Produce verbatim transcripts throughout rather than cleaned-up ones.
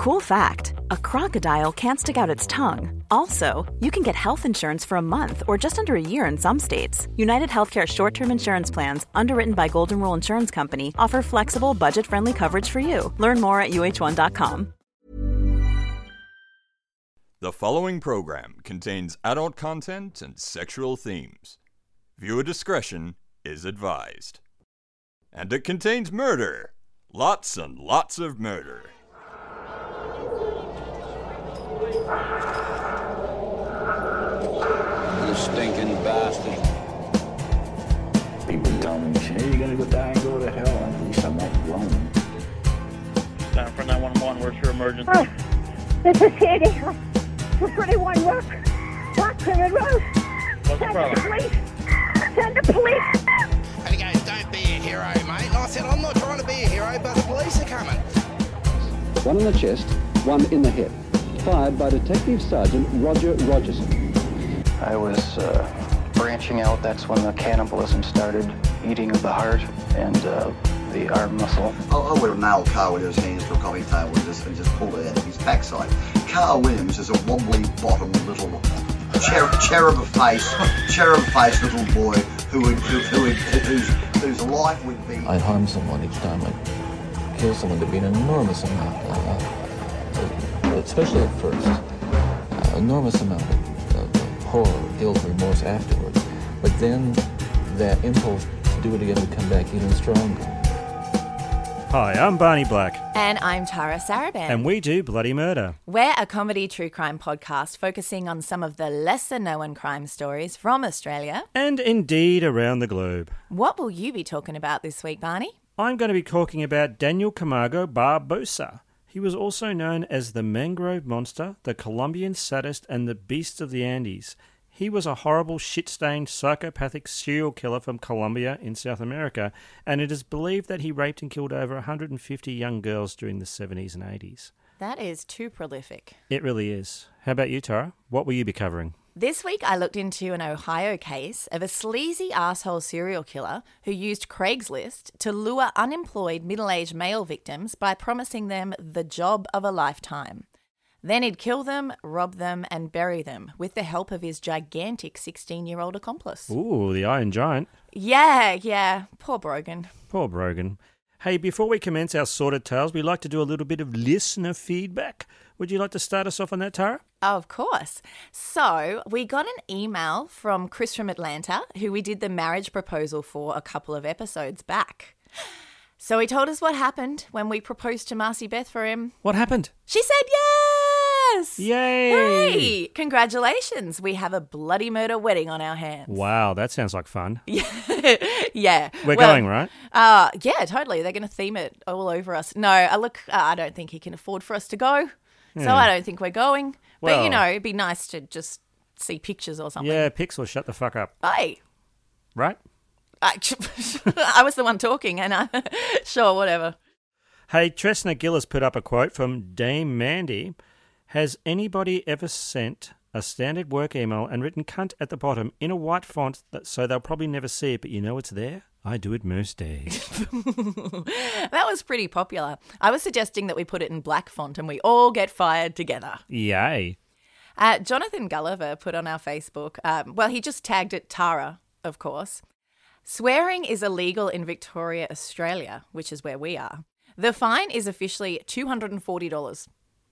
Cool fact, a crocodile can't stick out its tongue. Also, you can get health insurance for a month or just under a year in some states. United Healthcare short-term insurance plans, underwritten by Golden Rule Insurance Company, offer flexible, budget-friendly coverage for you. Learn more at U H one dot com. The following program contains adult content and sexual themes. Viewer discretion is advised. And it contains murder. Lots and lots of murder. You stinking bastard. People tell me, hey, you're gonna go die and go to hell. At least I'm not alone. Time for nine one one, where's your emergency? Oh, this is Sandy. For thirty-one Rock, Black Plymouth Road. What's the Send problem? the police. Send the police. And he goes, don't be a hero, mate. And I said, I'm not trying to be a hero, but the police are coming. One in the chest, one in the hip. Fired by Detective Sergeant Roger Rogerson. I was uh, branching out. That's when the cannibalism started, eating of the heart and uh, the arm muscle. I, I would have nailed Carl Williams' hands to a coffee table and just, and just pulled it out of his backside. Carl Williams is a wobbly bottom little cher- cherub face, cherub face little boy who would, who, who would, whose, whose life would be. I'd harm someone each time I'd kill someone. There'd be an enormous amount, uh, uh, especially at first, uh, enormous amount of, of, of horror, guilt, remorse afterwards. But then that impulse to do it again would come back even stronger. Hi, I'm Barney Black. And I'm Tara Saraban. And we do Bloody Murder. We're a comedy true crime podcast focusing on some of the lesser-known crime stories from Australia. And indeed around the globe. What will you be talking about this week, Barney? I'm going to be talking about Daniel Camargo Barbosa. He was also known as the Mangrove Monster, the Colombian Sadist, and the Beast of the Andes. He was a horrible, shit-stained, psychopathic serial killer from Colombia in South America, and it is believed that he raped and killed over one hundred fifty young girls during the seventies and eighties. That is too prolific. It really is. How about you, Tara? What will you be covering? This week I looked into an Ohio case of a sleazy asshole serial killer who used Craigslist to lure unemployed middle-aged male victims by promising them the job of a lifetime. Then he'd kill them, rob them, and bury them with the help of his gigantic sixteen-year-old accomplice. Ooh, the Iron Giant. Yeah, yeah. Poor Brogan. Poor Brogan. Hey, before we commence our sordid tales, we like to do a little bit of listener feedback. Would you like to start us off on that, Tara? Of course. So we got an email from Chris from Atlanta, who we did the marriage proposal for a couple of episodes back. So he told us what happened when we proposed to Marcy Beth for him. What happened? She said yes! Yay! Hooray! Congratulations. We have a bloody murder wedding on our hands. Wow, that sounds like fun. Yeah. We're well, going, right? Uh, yeah, totally. They're going to theme it all over us. No, I look, uh, I don't think he can afford for us to go. So Yeah. I don't think we're going. Well, but, you know, it'd be nice to just see pictures or something. Yeah, Pixel, shut the fuck up. Hey. Right? I, I was the one talking, and I, sure, whatever. Hey, Tresna Gill has put up a quote from Dame Mandy. Has anybody ever sent a standard work email and written cunt at the bottom in a white font that, so they'll probably never see it, but you know it's there? I do it most days. That was pretty popular. I was suggesting that we put it in black font and we all get fired together. Yay. Uh, Jonathan Gulliver put on our Facebook, um, well, he just tagged it Tara, of course. Swearing is illegal in Victoria, Australia, which is where we are. The fine is officially two hundred forty dollars.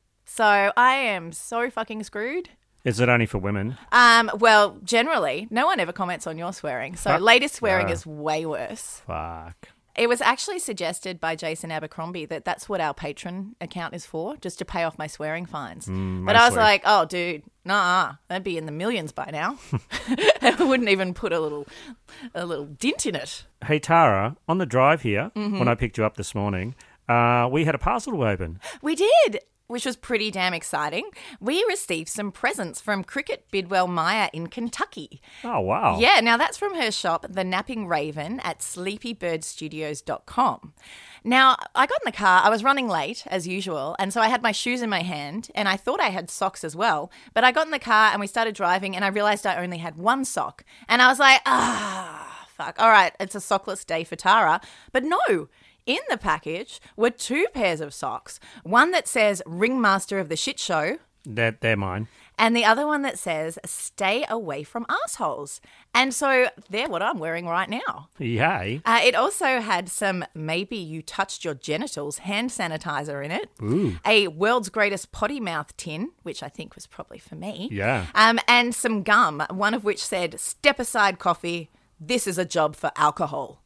So I am so fucking screwed. Is it only for women? Um, well, generally, no one ever comments on your swearing. So Fuck. latest swearing No. is way worse. Fuck. It was actually suggested by Jason Abercrombie that that's what our Patreon account is for, just to pay off my swearing fines. Mm, but I was mostly. like, oh, dude, nah, that'd be in the millions by now. I wouldn't even put a little a little dint in it. Hey, Tara, on the drive here, Mhm. when I picked you up this morning, uh, we had a parcel to open. We did, which was pretty damn exciting. We received some presents from Cricket Bidwell Meyer in Kentucky. Oh, wow. Yeah, now that's from her shop, The Napping Raven, at sleepy bird studios dot com. Now, I got in the car, I was running late, as usual, and so I had my shoes in my hand, and I thought I had socks as well, but I got in the car and we started driving, and I realised I only had one sock, and I was like, ah, fuck, all right, it's a sockless day for Tara. But no, In the package were two pairs of socks, one that says Ringmaster of the Shit Show, They're, they're mine. and the other one that says Stay Away from Assholes. And so they're what I'm wearing right now. Yay. Uh, it also had some Maybe You Touched Your Genitals hand sanitizer in it, Ooh. a World's Greatest Potty Mouth tin, which I think was probably for me, Yeah. um, and some gum, one of which said, Step aside coffee, this is a job for alcohol.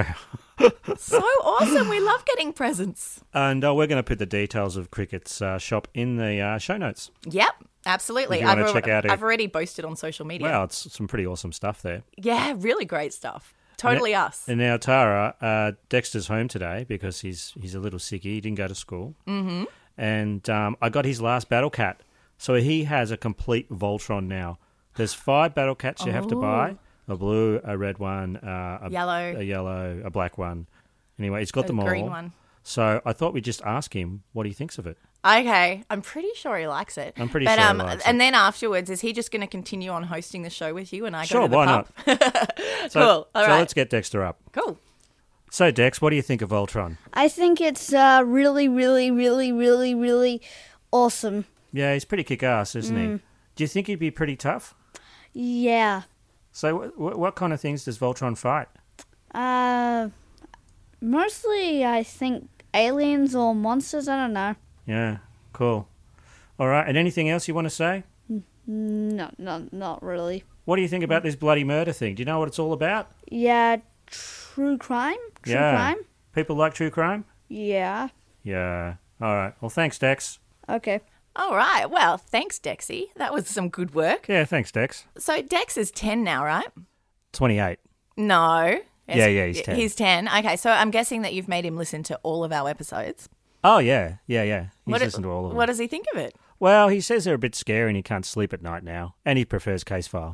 So awesome. We love getting presents. And uh, we're going to put the details of Cricket's uh, shop in the uh, show notes. Yep, absolutely. If you I've, wanna al- check out it. I've already posted on social media. Wow, it's some pretty awesome stuff there. Yeah, really great stuff. Totally and, us. And now, Tara, uh, Dexter's home today because he's he's a little sicky. He didn't go to school. Mm-hmm. And um, I got his last Battle Cat. So he has a complete Voltron now. There's five Battle Cats you have to buy. A blue, a red one, uh, a Yellow. a yellow, a black one. Anyway, he's got A them all. green one. So I thought we'd just ask him what he thinks of it. Okay, I'm pretty sure he likes it. I'm pretty but, sure he um, likes And it. then afterwards, is he just going to continue on hosting the show with you and I Sure, go to the why pub? not? So, Cool, all so right. let's get Dexter up. Cool. So, Dex, what do you think of Voltron? I think it's uh, really, really, really, really, really awesome. Yeah, he's pretty kick-ass, isn't he? Mm. Do you think he'd be pretty tough? Yeah. So wh- wh- what kind of things does Voltron fight? Uh, mostly, I think aliens or monsters. I don't know. Yeah, cool. All right, and anything else you want to say? No, no, not really. What do you think about this bloody murder thing? Do you know what it's all about? Yeah, true crime. True yeah. crime. People like true crime? Yeah. Yeah. All right. Well, thanks, Dex. Okay. All right. Well, thanks, Dexy. That was some good work. Yeah, thanks, Dex. So Dex is ten now, right? twenty-eight. No. Yeah, yeah, he's ten. He's ten. Okay, so I'm guessing that you've made him listen to all of our episodes. Oh, yeah. Yeah, yeah. He's What- listened to all of them. What does he think of it? Well, he says they're a bit scary and he can't sleep at night now. And he prefers Case File.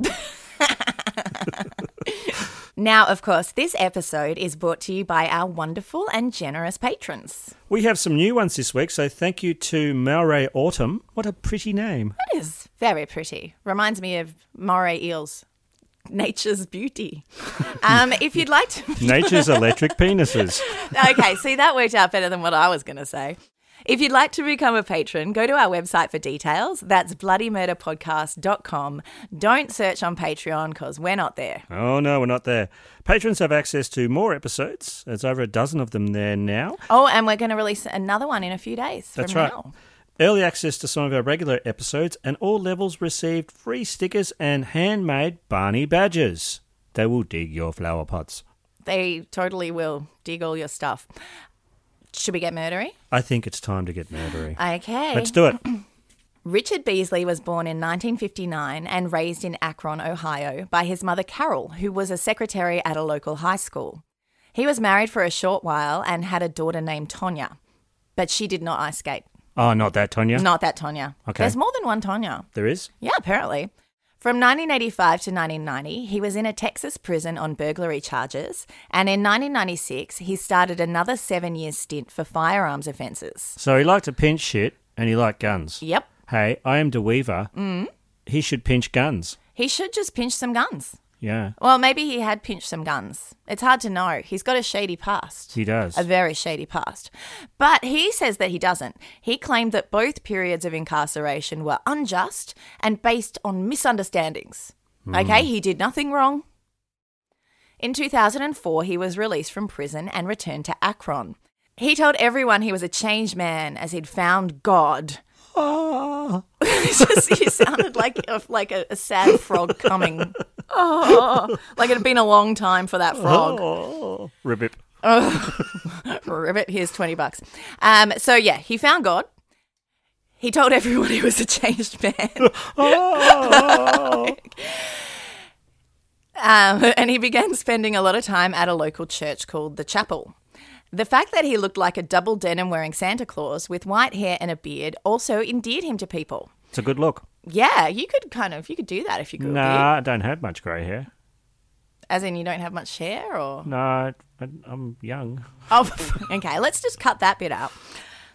Now, of course, this episode is brought to you by our wonderful and generous patrons. We have some new ones this week, so thank you to Malray Autumn. What a pretty name. That is very pretty. Reminds me of moray eels. Nature's beauty. Um, if you'd like to... Nature's electric penises. Okay, see, that worked out better than what I was going to say. If you'd like to become a patron, go to our website for details. That's bloody murder podcast dot com. Don't search on Patreon because we're not there. Oh, no, we're not there. Patrons have access to more episodes. There's over a dozen of them there now. Oh, and we're going to release another one in a few days That's from right. now. Early access to some of our regular episodes, and all levels received free stickers and handmade Barney badges. They will dig your flower pots. They totally will dig all your stuff. Should we get murdery? I think it's time to get murdery. Okay. Let's do it. Richard Beasley was born in nineteen fifty-nine and raised in Akron, Ohio, by his mother Carol, who was a secretary at a local high school. He was married for a short while and had a daughter named Tonya, but she did not ice skate. Oh, not that, Tonya? Not that Tonya. Okay. There's more than one Tonya. There is? Yeah, apparently. From nineteen eighty-five to nineteen ninety, he was in a Texas prison on burglary charges, and in nineteen ninety-six, he started another seven-year stint for firearms offences. So he liked to pinch shit, and he liked guns. Yep. Hey, I am DeWeaver. Mm. He should pinch guns. He should just pinch some guns. Yeah, Well, maybe he had pinched some guns. It's hard to know. He's got a shady past. he does. A very shady past. But he says that he doesn't. He claimed that both periods of incarceration were unjust and based on misunderstandings. Mm. Okay, he did nothing wrong. In two thousand four, he was released from prison and returned to Akron. He told everyone he was a changed man as he'd found God. Oh. It's just, he sounded like a, like a, a sad frog coming. Oh, like it had been a long time for that frog. Oh. Ribbit. Oh, ribbit, here's twenty bucks. Um, so, yeah, he found God. He told everyone he was a changed man. Oh. um, and he began spending a lot of time at a local church called the Chapel. The fact that he looked like a double denim wearing Santa Claus with white hair and a beard also endeared him to people. It's a good look. Yeah, you could kind of, you could do that if you grew a beard. Nah, I don't have much grey hair. As in you don't have much hair or? No, I, I'm young. Oh, okay, let's just cut that bit out.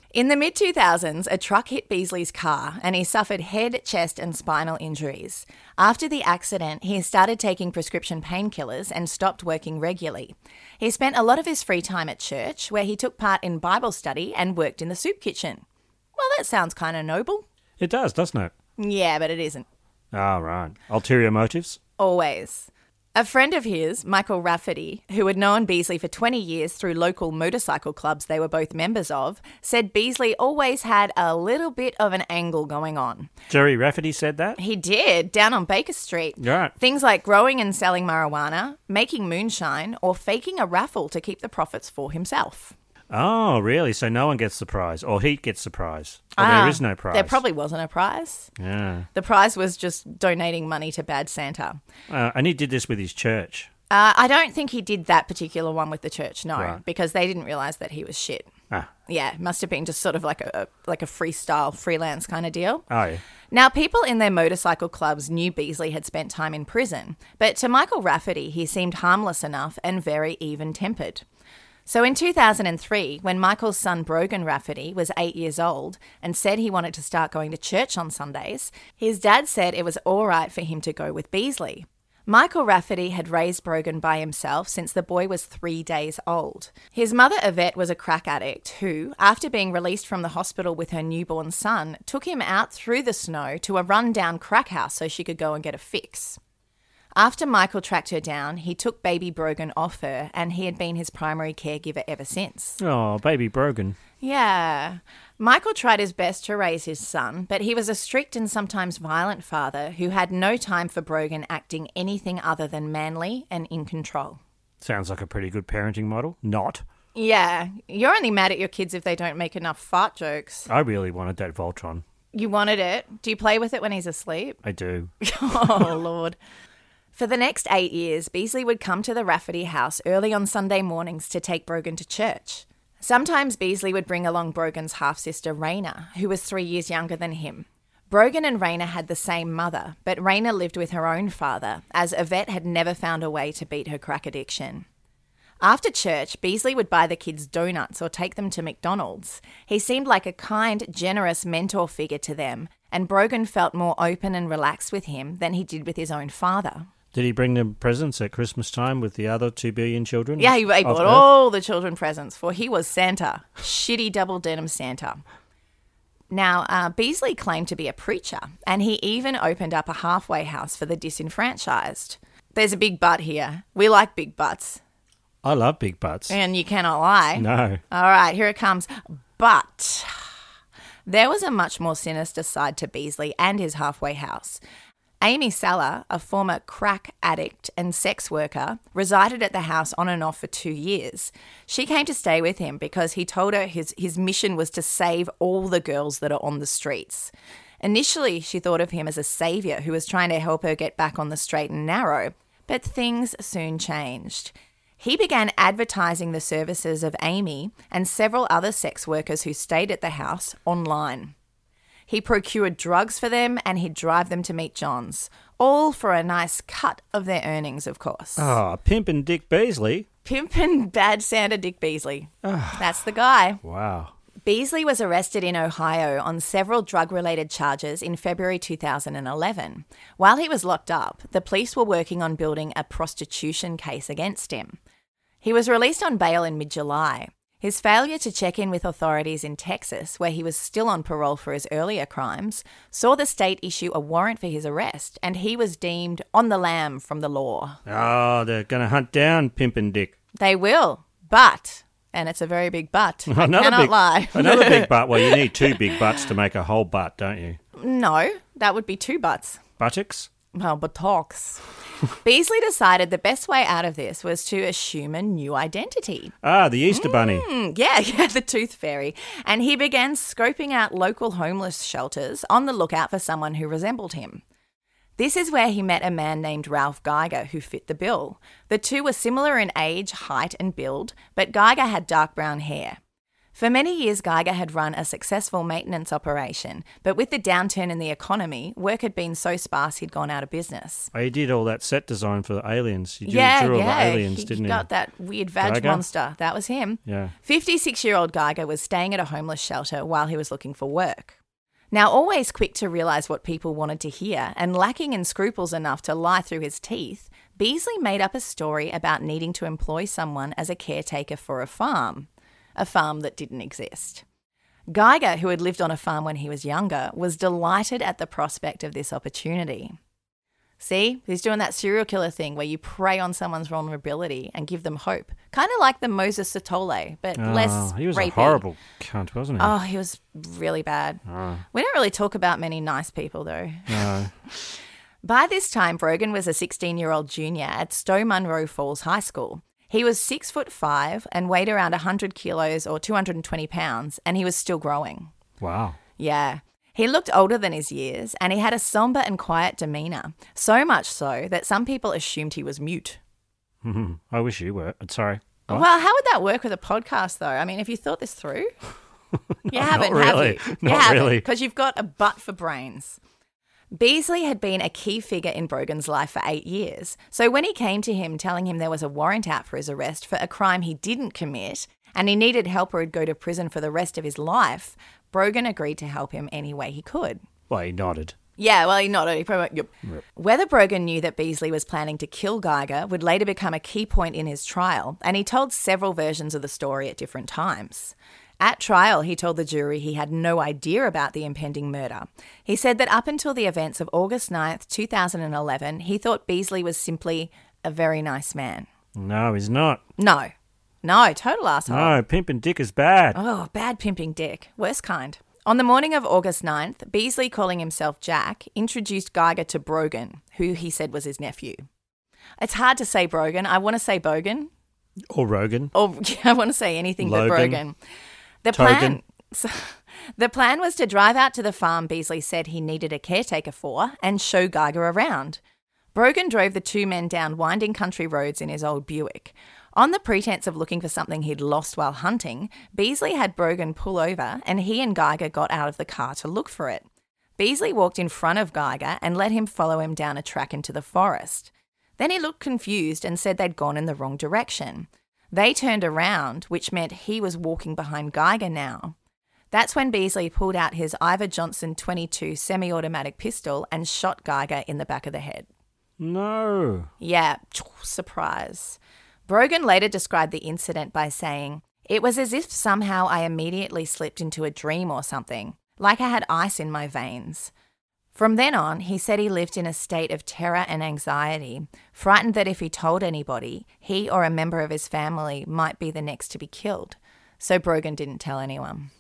In the mid two thousands, a truck hit Beasley's car and he suffered head, chest and spinal injuries. After the accident, he started taking prescription painkillers and stopped working regularly. He spent a lot of his free time at church, where he took part in Bible study and worked in the soup kitchen. Well, that sounds kind of noble. It does, doesn't it? Yeah, but it isn't. Oh, right. Ulterior motives? Always. A friend of his, Michael Rafferty, who had known Beasley for twenty years through local motorcycle clubs they were both members of, said Beasley always had a little bit of an angle going on. Jerry Rafferty said that? He did, down on Baker Street. Right. Things like growing and selling marijuana, making moonshine, or faking a raffle to keep the profits for himself. Oh, really? So no one gets the prize, or he gets the prize, or Ah, there is no prize. There probably wasn't a prize. Yeah. The prize was just donating money to Bad Santa. Uh, and he did this with his church. Uh, I don't think he did that particular one with the church, no, Right. because they didn't realise that he was shit. Ah. Yeah, it must have been just sort of like a, a like a freestyle, freelance kind of deal. Oh, yeah. Now, people in their motorcycle clubs knew Beasley had spent time in prison, but to Michael Rafferty, he seemed harmless enough and very even-tempered. So in two thousand three, when Michael's son Brogan Rafferty was eight years old and said he wanted to start going to church on Sundays, his dad said it was all right for him to go with Beasley. Michael Rafferty had raised Brogan by himself since the boy was three days old. His mother, Yvette, was a crack addict who, after being released from the hospital with her newborn son, took him out through the snow to a run-down crack house so she could go and get a fix. After Michael tracked her down, he took baby Brogan off her, and he had been his primary caregiver ever since. Oh, baby Brogan. Yeah. Michael tried his best to raise his son, but he was a strict and sometimes violent father who had no time for Brogan acting anything other than manly and in control. Sounds like a pretty good parenting model. Not. Yeah. You're only mad at your kids if they don't make enough fart jokes. I really wanted that Voltron. You wanted it? Do you play with it when he's asleep? I do. Oh, Lord. For the next eight years, Beasley would come to the Rafferty house early on Sunday mornings to take Brogan to church. Sometimes Beasley would bring along Brogan's half-sister, Raina, who was three years younger than him. Brogan and Raina had the same mother, but Raina lived with her own father, as Yvette had never found a way to beat her crack addiction. After church, Beasley would buy the kids donuts or take them to McDonald's. He seemed like a kind, generous mentor figure to them, and Brogan felt more open and relaxed with him than he did with his own father. Did he bring them presents at Christmas time with the other two billion children? Yeah, he, he of bought Earth? all the children presents, for he was Santa. Shitty double denim Santa. Now, uh, Beasley claimed to be a preacher, and he even opened up a halfway house for the disenfranchised. There's a big but here. We like big butts. I love big butts. And you cannot lie. No. All right, here it comes. But there was a much more sinister side to Beasley and his halfway house. Amy Saller, a former crack addict and sex worker, resided at the house on and off for two years. She came to stay with him because he told her his, his mission was to save all the girls that are on the streets. Initially, she thought of him as a saviour who was trying to help her get back on the straight and narrow, but things soon changed. He began advertising the services of Amy and several other sex workers who stayed at the house online. He procured drugs for them and he'd drive them to meet John's, all for a nice cut of their earnings, of course. Oh, Pimpin' Dick Beasley. Pimpin' Bad Santa Dick Beasley. Oh. That's the guy. Wow. Beasley was arrested in Ohio on several drug-related charges in February two thousand eleven. While he was locked up, the police were working on building a prostitution case against him. He was released on bail in mid-July. His failure to check in with authorities in Texas, where he was still on parole for his earlier crimes, saw the state issue a warrant for his arrest, and he was deemed on the lam from the law. Oh, they're going to hunt down Pimpin' Dick. They will, but, and it's a very big but, I another cannot big, lie. Another big butt. Well, you need two big butts to make a whole butt, don't you? No, that would be two butts. Buttocks? Well, buttocks. Beasley decided the best way out of this was to assume a new identity. Ah, the Easter mm, Bunny. Yeah, yeah, the Tooth Fairy. And he began scoping out local homeless shelters on the lookout for someone who resembled him. This is where he met a man named Ralph Geiger who fit the bill. The two were similar in age, height and build, but Geiger had dark brown hair. For many years, Geiger had run a successful maintenance operation, but with the downturn in the economy, work had been so sparse he'd gone out of business. Oh, he did all that set design for the aliens. He drew, yeah, drew all yeah. the aliens, he didn't he? got that weird vag Geiger? monster. That was him. Yeah. fifty-six-year-old Geiger was staying at a homeless shelter while he was looking for work. Now, always quick to realise what people wanted to hear and lacking in scruples enough to lie through his teeth, Beasley made up a story about needing to employ someone as a caretaker for a farm, a farm that didn't exist. Geiger, who had lived on a farm when he was younger, was delighted at the prospect of this opportunity. See, he's doing that serial killer thing where you prey on someone's vulnerability and give them hope. Kind of like the Moses Satole, but Oh, less he was rapey. a horrible cunt, wasn't he? Oh, he was really bad. Oh. We don't really talk about many nice people, though. No. By this time, Brogan was a sixteen-year-old junior at Stowe Munro Falls High School. He was six foot five and weighed around one hundred kilos or two hundred twenty pounds, and he was still growing. Wow. Yeah. He looked older than his years, and he had a sombre and quiet demeanour, so much so that some people assumed he was mute. I wish you were. Sorry. What? Well, how would that work with a podcast, though? I mean, have you thought this through? You No, haven't, not really. have you? Not you haven't, really. because you've got a butt for brains. Beasley had been a key figure in Brogan's life for eight years, so when he came to him telling him there was a warrant out for his arrest for a crime he didn't commit and he needed help or he'd go to prison for the rest of his life, Brogan agreed to help him any way he could. Well, he nodded. Yeah, well, he nodded. He probably, yep. Yep. Whether Brogan knew that Beasley was planning to kill Geiger would later become a key point in his trial, and he told several versions of the story at different times. At trial, he told the jury he had no idea about the impending murder. He said that up until the events of August ninth, two thousand eleven, he thought Beasley was simply a very nice man. No, he's not. No. No, total asshole. No, pimping dick is bad. Oh, bad pimping dick. Worst kind. On the morning of August ninth, Beasley, calling himself Jack, introduced Geiger to Brogan, who he said was his nephew. It's hard to say Brogan. I want to say Bogan. Or Rogan. Or yeah, I want to say anything Logan. but Brogan. The plan, so, the plan was to drive out to the farm Beasley said he needed a caretaker for and show Geiger around. Brogan drove the two men down winding country roads in his old Buick. On the pretense of looking for something he'd lost while hunting, Beasley had Brogan pull over and he and Geiger got out of the car to look for it. Beasley walked in front of Geiger and let him follow him down a track into the forest. Then he looked confused and said they'd gone in the wrong direction. They turned around, which meant he was walking behind Geiger now. That's when Beasley pulled out his Ivor Johnson twenty-two semi-automatic pistol and shot Geiger in the back of the head. No. Yeah, surprise. Brogan later described the incident by saying, "It was as if somehow I immediately slipped into a dream or something, like I had ice in my veins." From then on, he said he lived in a state of terror and anxiety, frightened that if he told anybody, he or a member of his family might be the next to be killed. So Brogan didn't tell anyone.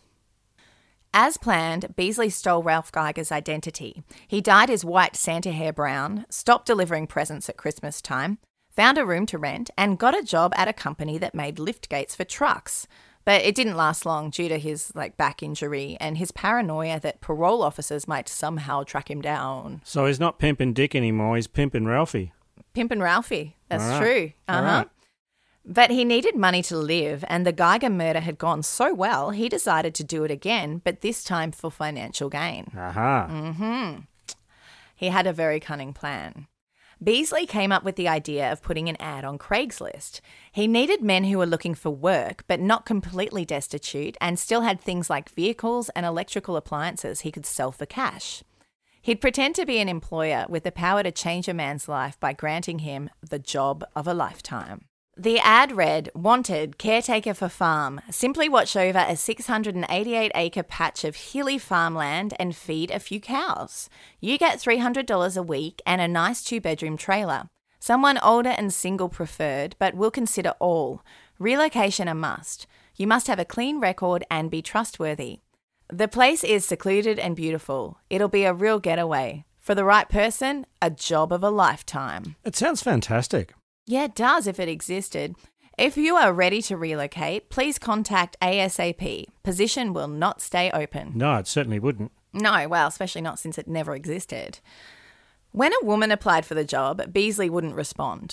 As planned, Beasley stole Ralph Geiger's identity. He dyed his white Santa hair brown, stopped delivering presents at Christmas time, found a room to rent, and got a job at a company that made lift gates for trucks. But it didn't last long due to his like back injury and his paranoia that parole officers might somehow track him down. So he's not pimping Dick anymore, he's pimping Ralphie. Pimpin' Ralphie, that's All right. true. Uh-huh. All right. But he needed money to live, and the Geiger murder had gone so well, he decided to do it again, but this time for financial gain. Aha. Mm-hmm. He had a very cunning plan. Beasley came up with the idea of putting an ad on Craigslist. He needed men who were looking for work, but not completely destitute, and still had things like vehicles and electrical appliances he could sell for cash. He'd pretend to be an employer with the power to change a man's life by granting him the job of a lifetime. The ad read, "Wanted, caretaker for farm. Simply watch over a six hundred eighty-eight acre patch of hilly farmland and feed a few cows. You get three hundred dollars a week and a nice two-bedroom trailer. Someone older and single preferred, but we'll consider all. Relocation a must. You must have a clean record and be trustworthy. The place is secluded and beautiful. It'll be a real getaway. For the right person, a job of a lifetime." It sounds fantastic. Yeah, it does if it existed. If you are ready to relocate, please contact ASAP. Position will not stay open. No, it certainly wouldn't. No, well, especially not since it never existed. When a woman applied for the job, Beasley wouldn't respond.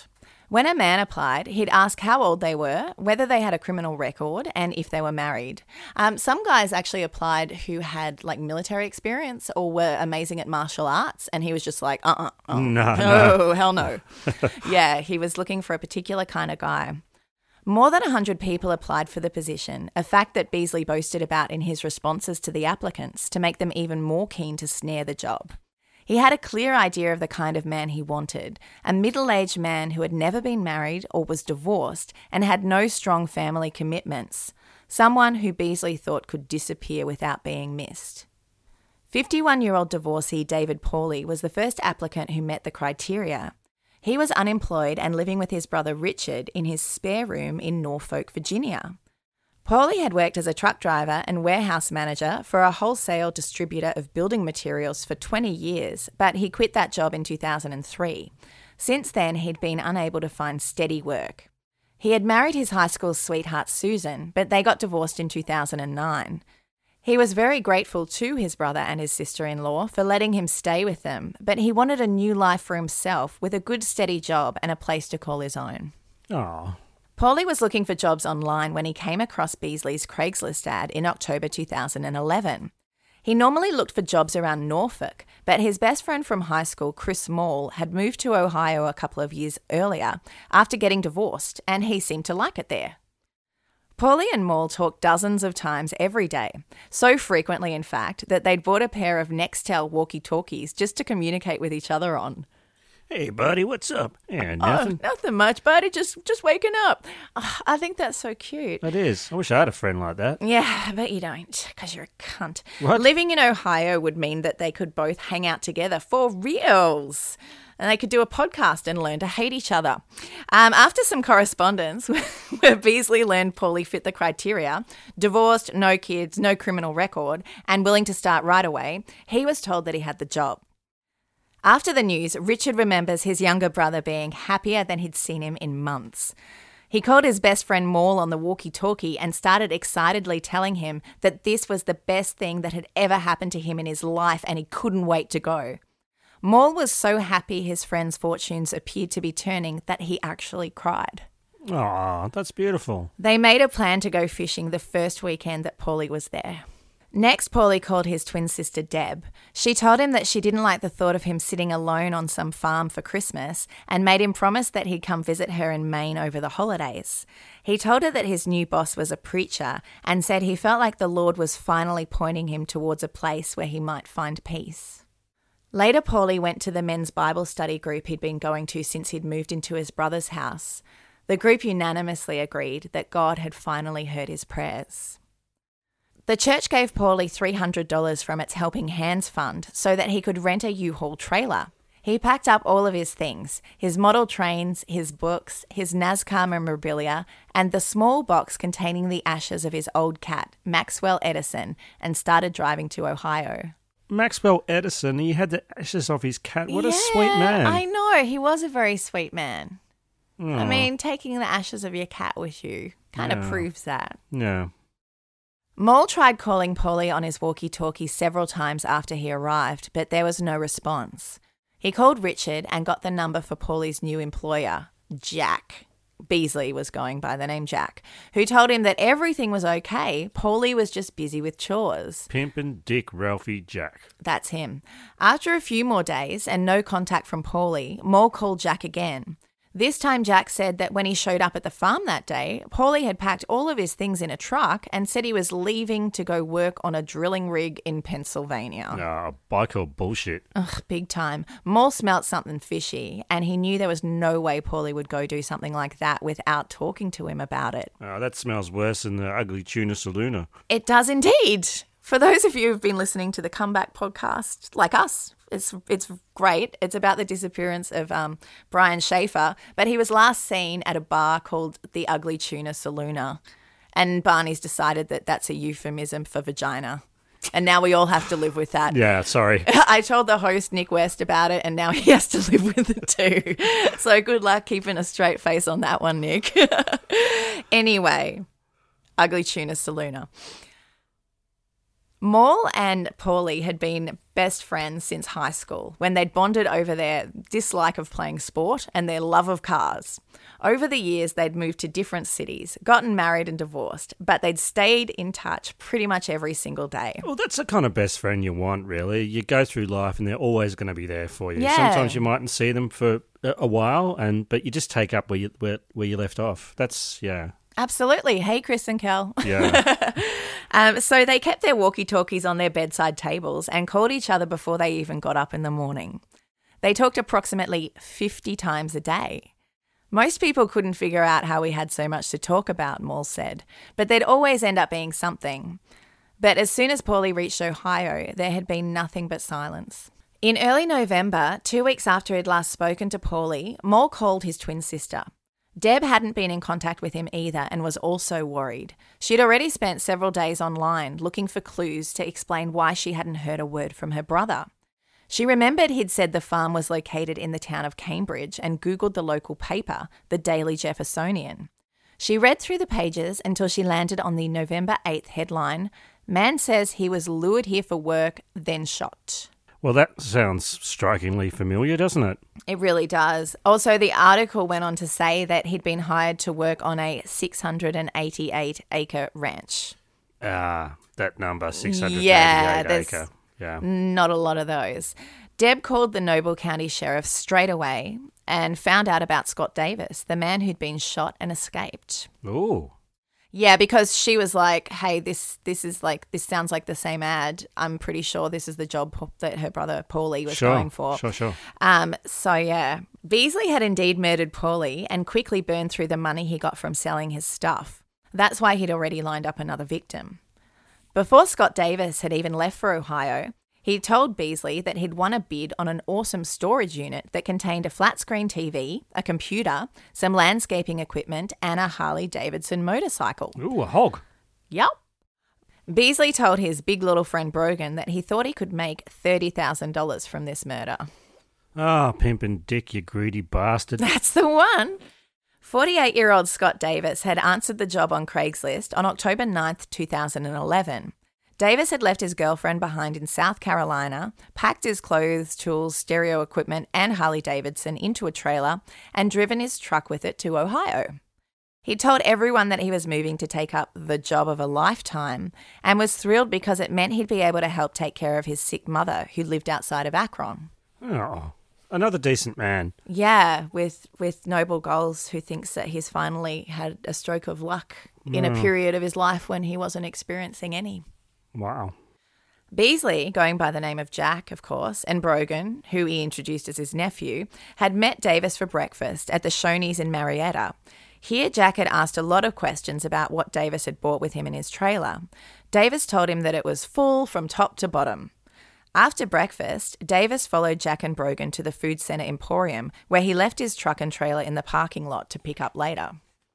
When a man applied, he'd ask how old they were, whether they had a criminal record, and if they were married. Um, some guys actually applied who had like military experience or were amazing at martial arts, and he was just like, uh-uh, oh, No, no, no. hell no. Yeah, he was looking for a particular kind of guy. More than one hundred people applied for the position, a fact that Beasley boasted about in his responses to the applicants to make them even more keen to snare the job. He had a clear idea of the kind of man he wanted, a middle-aged man who had never been married or was divorced and had no strong family commitments, someone who Beasley thought could disappear without being missed. fifty-one-year-old divorcee David Pauly was the first applicant who met the criteria. He was unemployed and living with his brother Richard in his spare room in Norfolk, Virginia. Pauly had worked as a truck driver and warehouse manager for a wholesale distributor of building materials for twenty years, but he quit that job in two thousand three. Since then, he'd been unable to find steady work. He had married his high school sweetheart Susan, but they got divorced in two thousand nine. He was very grateful to his brother and his sister-in-law for letting him stay with them, but he wanted a new life for himself with a good steady job and a place to call his own. Oh. Pauly was looking for jobs online when he came across Beasley's Craigslist ad in October two thousand eleven. He normally looked for jobs around Norfolk, but his best friend from high school, Chris Maul, had moved to Ohio a couple of years earlier after getting divorced, and he seemed to like it there. Pauly and Maul talked dozens of times every day, so frequently, in fact, that they'd bought a pair of Nextel walkie-talkies just to communicate with each other on. Hey, buddy, what's up? Yeah, nothing. Oh, nothing much, buddy. Just just waking up. Oh, I think that's so cute. It is. I wish I had a friend like that. Yeah, but you don't, because you're a cunt. What? Living in Ohio would mean that they could both hang out together for reals. And they could do a podcast and learn to hate each other. Um, after some correspondence where Beasley learned Pauly fit the criteria, divorced, no kids, no criminal record, and willing to start right away, he was told that he had the job. After the news, Richard remembers his younger brother being happier than he'd seen him in months. He called his best friend Maul on the walkie-talkie and started excitedly telling him that this was the best thing that had ever happened to him in his life and he couldn't wait to go. Maul was so happy his friend's fortunes appeared to be turning that he actually cried. Aw, that's beautiful. They made a plan to go fishing the first weekend that Pauly was there. Next, Pauly called his twin sister Deb. She told him that she didn't like the thought of him sitting alone on some farm for Christmas and made him promise that he'd come visit her in Maine over the holidays. He told her that his new boss was a preacher and said he felt like the Lord was finally pointing him towards a place where he might find peace. Later, Pauly went to the men's Bible study group he'd been going to since he'd moved into his brother's house. The group unanimously agreed that God had finally heard his prayers. The church gave Pauly three hundred dollars from its Helping Hands fund so that he could rent a U-Haul trailer. He packed up all of his things, his model trains, his books, his NASCAR memorabilia, and the small box containing the ashes of his old cat, Maxwell Edison, and started driving to Ohio. Maxwell Edison, he had the ashes of his cat. What yeah, a sweet man. I know, he was a very sweet man. Oh. I mean, taking the ashes of your cat with you kind of Yeah. proves that. Yeah. Maul tried calling Pauly on his walkie-talkie several times after he arrived, but there was no response. He called Richard and got the number for Pauly's new employer, Jack. Beasley was going by the name Jack, who told him that everything was okay. Pauly was just busy with chores. Pimpin' Dick Ralphie Jack. That's him. After a few more days and no contact from Pauly, Maul called Jack again. This time Jack said that when he showed up at the farm that day, Pauly had packed all of his things in a truck and said he was leaving to go work on a drilling rig in Pennsylvania. Ah, biker bullshit. Ugh, big time. Maul smelt something fishy, and he knew there was no way Pauly would go do something like that without talking to him about it. Ah, that smells worse than the ugly tuna saloona. It does indeed. For those of you who've been listening to the Comeback podcast, like us, it's it's great. It's about the disappearance of um, Brian Schaefer, but he was last seen at a bar called the Ugly Tuna Saloona, and Barney's decided that that's a euphemism for vagina. And now we all have to live with that. Yeah, sorry. I told the host, Nick West, about it, and now he has to live with it too. So good luck keeping a straight face on that one, Nick. Anyway, Ugly Tuna Saloona. Maul and Paulie had been best friends since high school when they'd bonded over their dislike of playing sport and their love of cars. Over the years, they'd moved to different cities, gotten married and divorced, but they'd stayed in touch pretty much every single day. Well, that's the kind of best friend you want, really. You go through life and they're always going to be there for you. Yeah. Sometimes you mightn't see them for a while, and but you just take up where you, where, where you left off. That's, yeah. Absolutely. Hey, Chris and Kel. Yeah. um, so they kept their walkie-talkies on their bedside tables and called each other before they even got up in the morning. They talked approximately fifty times a day. Most people couldn't figure out how we had so much to talk about, Maul said, but there'd always end up being something. But as soon as Paulie reached Ohio, there had been nothing but silence. In early November, two weeks after he'd last spoken to Paulie, Maul called his twin sister. Deb hadn't been in contact with him either and was also worried. She'd already spent several days online looking for clues to explain why she hadn't heard a word from her brother. She remembered he'd said the farm was located in the town of Cambridge and Googled the local paper, the Daily Jeffersonian. She read through the pages until she landed on the November eighth headline, "Man says he was lured here for work, then shot." Well, that sounds strikingly familiar, doesn't it? It really does. Also, the article went on to say that he'd been hired to work on a six hundred eighty-eight acre ranch. Ah, that number, six hundred eighty-eight yeah, acre. Yeah, not a lot of those. Deb called the Noble County Sheriff straight away and found out about Scott Davis, the man who'd been shot and escaped. Ooh. Yeah, because she was like, hey, this this is like, this sounds like the same ad. I'm pretty sure this is the job that her brother Paulie was sure, going for. Sure, sure. Um, so, yeah, Beasley had indeed murdered Paulie and quickly burned through the money he got from selling his stuff. That's why he'd already lined up another victim. Before Scott Davis had even left for Ohio, he told Beasley that he'd won a bid on an awesome storage unit that contained a flat-screen T V, a computer, some landscaping equipment, and a Harley-Davidson motorcycle. Ooh, a hog. Yep. Beasley told his big little friend Brogan that he thought he could make thirty thousand dollars from this murder. Ah, oh, pimpin' dick, you greedy bastard. That's the one. forty-eight-year-old Scott Davis had answered the job on Craigslist on October ninth, two thousand eleven. Davis had left his girlfriend behind in South Carolina, packed his clothes, tools, stereo equipment, and Harley-Davidson into a trailer, and driven his truck with it to Ohio. He told everyone that he was moving to take up the job of a lifetime and was thrilled because it meant he'd be able to help take care of his sick mother who lived outside of Akron. Oh, another decent man. Yeah, with, with noble goals, who thinks that he's finally had a stroke of luck in Mm. a period of his life when he wasn't experiencing any. Wow. Beasley, going by the name of Jack, of course, and Brogan, who he introduced as his nephew, had met Davis for breakfast at the Shoney's in Marietta. Here, Jack had asked a lot of questions about what Davis had brought with him in his trailer. Davis told him that it was full from top to bottom. After breakfast, Davis followed Jack and Brogan to the Food Center Emporium, where he left his truck and trailer in the parking lot to pick up later.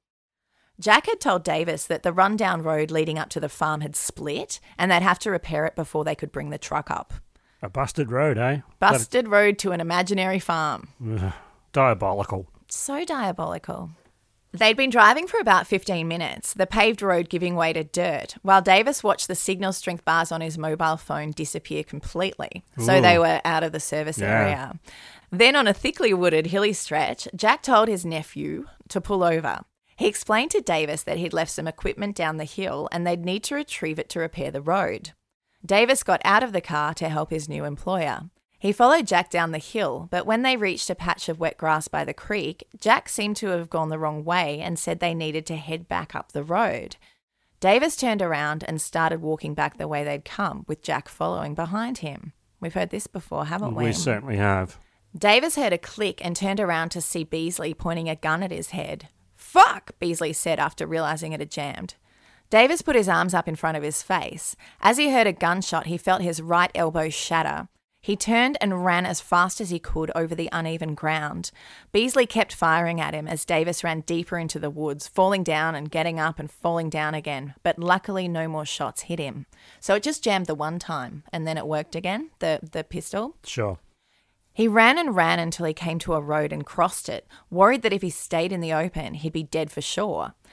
Jack had told Davis that the rundown road leading up to the farm had split and they'd have to repair it before they could bring the truck up. A busted road, eh? Busted road to an imaginary farm. Ugh, diabolical. So diabolical. They'd been driving for about fifteen minutes, the paved road giving way to dirt, while Davis watched the signal strength bars on his mobile phone disappear completely. So Ooh. they were out of the service Yeah. area. Then on a thickly wooded hilly stretch, Jack told his nephew to pull over. He explained to Davis that he'd left some equipment down the hill and they'd need to retrieve it to repair the road. Davis got out of the car to help his new employer. He followed Jack down the hill, but when they reached a patch of wet grass by the creek, Jack seemed to have gone the wrong way and said they needed to head back up the road. Davis turned around and started walking back the way they'd come, with Jack following behind him. We've heard this before, haven't we? We certainly have. Davis heard a click and turned around to see Beasley pointing a gun at his head. "Fuck," Beasley said after realising it had jammed. Davis put his arms up in front of his face. As he heard a gunshot, he felt his right elbow shatter. He turned and ran as fast as he could over the uneven ground. Beasley kept firing at him as Davis ran deeper into the woods, falling down and getting up and falling down again, but luckily no more shots hit him. So it just jammed the one time, and then it worked again, the, the pistol. Sure. He ran and ran until he came to a road and crossed it, worried that if he stayed in the open, he'd be dead for sure.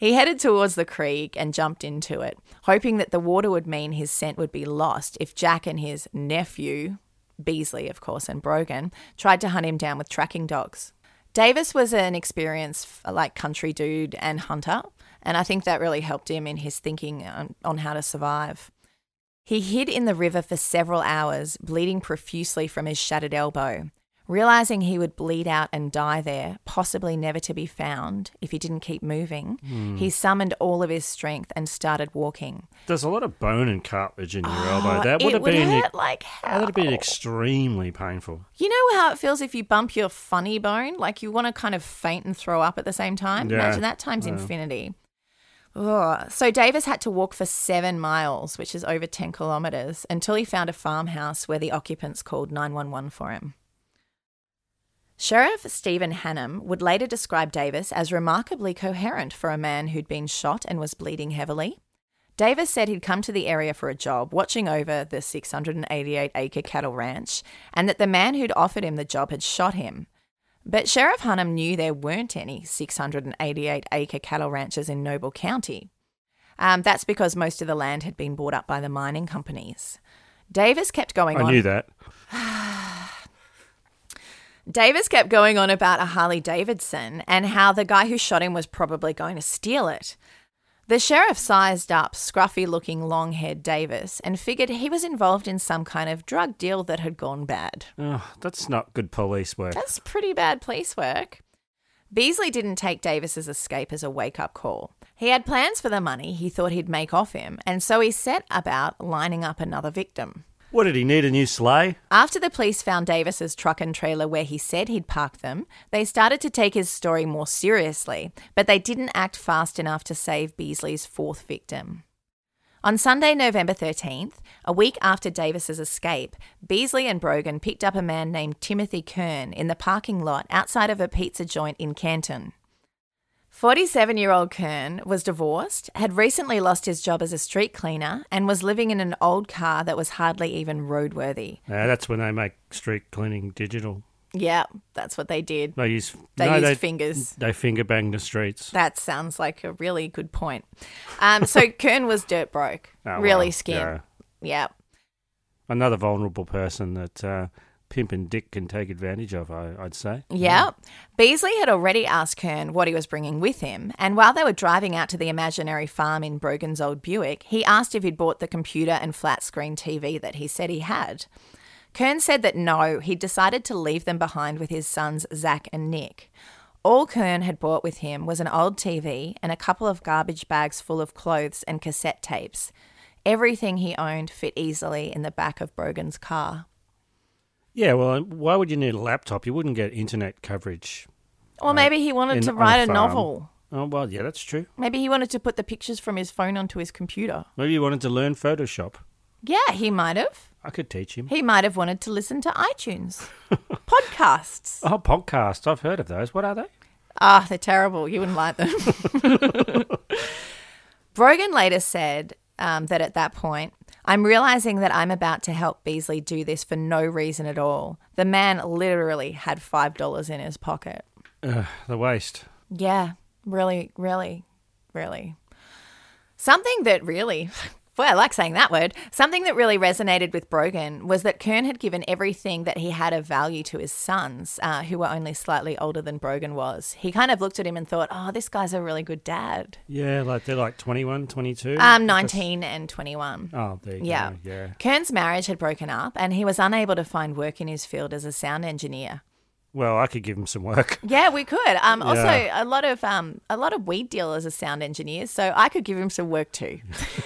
He headed towards the creek and jumped into it, hoping that the water would mean his scent would be lost if Jack and his nephew, Beasley, of course, and Brogan, tried to hunt him down with tracking dogs. Davis was an experienced, like, country dude and hunter, and I think that really helped him in his thinking on, on how to survive. He hid in the river for several hours, bleeding profusely from his shattered elbow. Realising he would bleed out and die there, possibly never to be found if he didn't keep moving, mm. he summoned all of his strength and started walking. There's a lot of bone and cartilage in your oh, elbow. That would it have would been hurt like hell. That would have been extremely painful. You know how it feels if you bump your funny bone? Like you want to kind of faint and throw up at the same time? Yeah. Imagine that times yeah. infinity. Ugh. So Davis had to walk for seven miles, which is over ten kilometres, until he found a farmhouse where the occupants called nine one one for him. Sheriff Stephen Hannum would later describe Davis as remarkably coherent for a man who'd been shot and was bleeding heavily. Davis said he'd come to the area for a job, watching over the six hundred eighty-eight acre cattle ranch, and that the man who'd offered him the job had shot him. But Sheriff Hannum knew there weren't any six hundred eighty-eight acre cattle ranches in Noble County. Um, that's because most of the land had been bought up by the mining companies. Davis kept going I on. I knew that. Davis kept going on about a Harley Davidson and how the guy who shot him was probably going to steal it. The sheriff sized up scruffy-looking, long-haired Davis and figured he was involved in some kind of drug deal that had gone bad. Oh, that's not good police work. That's pretty bad police work. Beasley didn't take Davis's escape as a wake-up call. He had plans for the money he thought he'd make off him, and so he set about lining up another victim. What, did he need a new sleigh? After the police found Davis's truck and trailer where he said he'd parked them, they started to take his story more seriously, but they didn't act fast enough to save Beasley's fourth victim. On Sunday, November thirteenth, a week after Davis's escape, Beasley and Brogan picked up a man named Timothy Kern in the parking lot outside of a pizza joint in Canton. forty-seven-year-old Kern was divorced, had recently lost his job as a street cleaner, and was living in an old car that was hardly even roadworthy. Yeah, that's when they make street cleaning digital. Yeah, that's what they did. They use they no, used they, fingers. They finger bang the streets. That sounds like a really good point. Um, so Kern was dirt broke, oh, really well, skin. Yeah. yeah. Another vulnerable person that uh, Pimp and Dick can take advantage of, I, I'd say. Yeah. Beasley had already asked Kern what he was bringing with him, and while they were driving out to the imaginary farm in Brogan's old Buick, he asked if he'd bought the computer and flat-screen T V that he said he had. Kern said that no, he'd decided to leave them behind with his sons Zach and Nick. All Kern had brought with him was an old T V and a couple of garbage bags full of clothes and cassette tapes. Everything he owned fit easily in the back of Brogan's car. Yeah, well, why would you need a laptop? You wouldn't get internet coverage. Or uh, maybe he wanted in, to write a, a novel. Oh, well, yeah, that's true. Maybe he wanted to put the pictures from his phone onto his computer. Maybe he wanted to learn Photoshop. Yeah, he might have. I could teach him. He might have wanted to listen to iTunes. Podcasts. Oh, podcasts. I've heard of those. What are they? Ah, they're terrible. You wouldn't like them. Brogan later said um, that at that point, I'm realising that I'm about to help Beasley do this for no reason at all. The man literally had five dollars in his pocket. Uh, the waste. Yeah, really, really, really. Something that really... Well, I like saying that word. Something that really resonated with Brogan was that Kern had given everything that he had of value to his sons, uh, who were only slightly older than Brogan was. He kind of looked at him and thought, oh, this guy's a really good dad. Yeah, like they're like twenty-one, twenty-two? Um, nineteen That's... and twenty-one. Oh, there you yeah. go, yeah. Kern's marriage had broken up and he was unable to find work in his field as a sound engineer. Well, I could give him some work. Yeah, we could. Um, Yeah. Also, a lot of um, a lot of weed dealers are sound engineers, so I could give him some work too.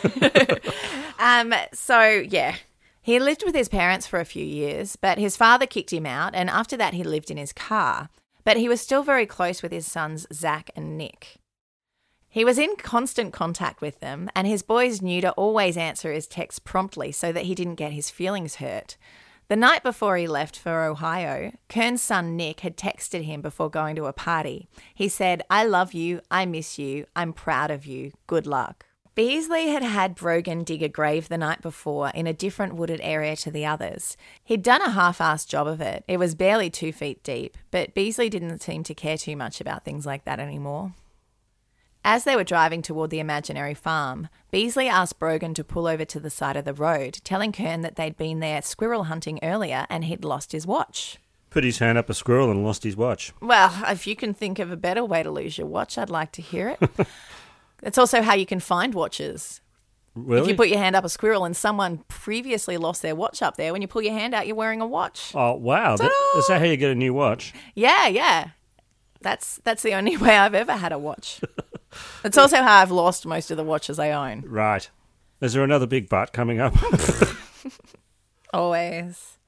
um, so yeah, he lived with his parents for a few years, but his father kicked him out, and after that, he lived in his car. But he was still very close with his sons Zach and Nick. He was in constant contact with them, and his boys knew to always answer his texts promptly so that he didn't get his feelings hurt. The night before he left for Ohio, Kern's son Nick had texted him before going to a party. He said, I love you, I miss you, I'm proud of you, good luck. Beasley had had Brogan dig a grave the night before in a different wooded area to the others. He'd done a half-assed job of it. It was barely two feet deep, but Beasley didn't seem to care too much about things like that anymore. As they were driving toward the imaginary farm, Beasley asked Brogan to pull over to the side of the road, telling Kern that they'd been there squirrel hunting earlier and he'd lost his watch. Put his hand up a squirrel and lost his watch. Well, if you can think of a better way to lose your watch, I'd like to hear it. It's also how you can find watches. Really? If you put your hand up a squirrel and someone previously lost their watch up there, when you pull your hand out, you're wearing a watch. Oh, wow. That, is that how you get a new watch? Yeah, yeah. That's that's the only way I've ever had a watch. It's also how I've lost most of the watches I own. Right. Is there another big butt coming up? Always.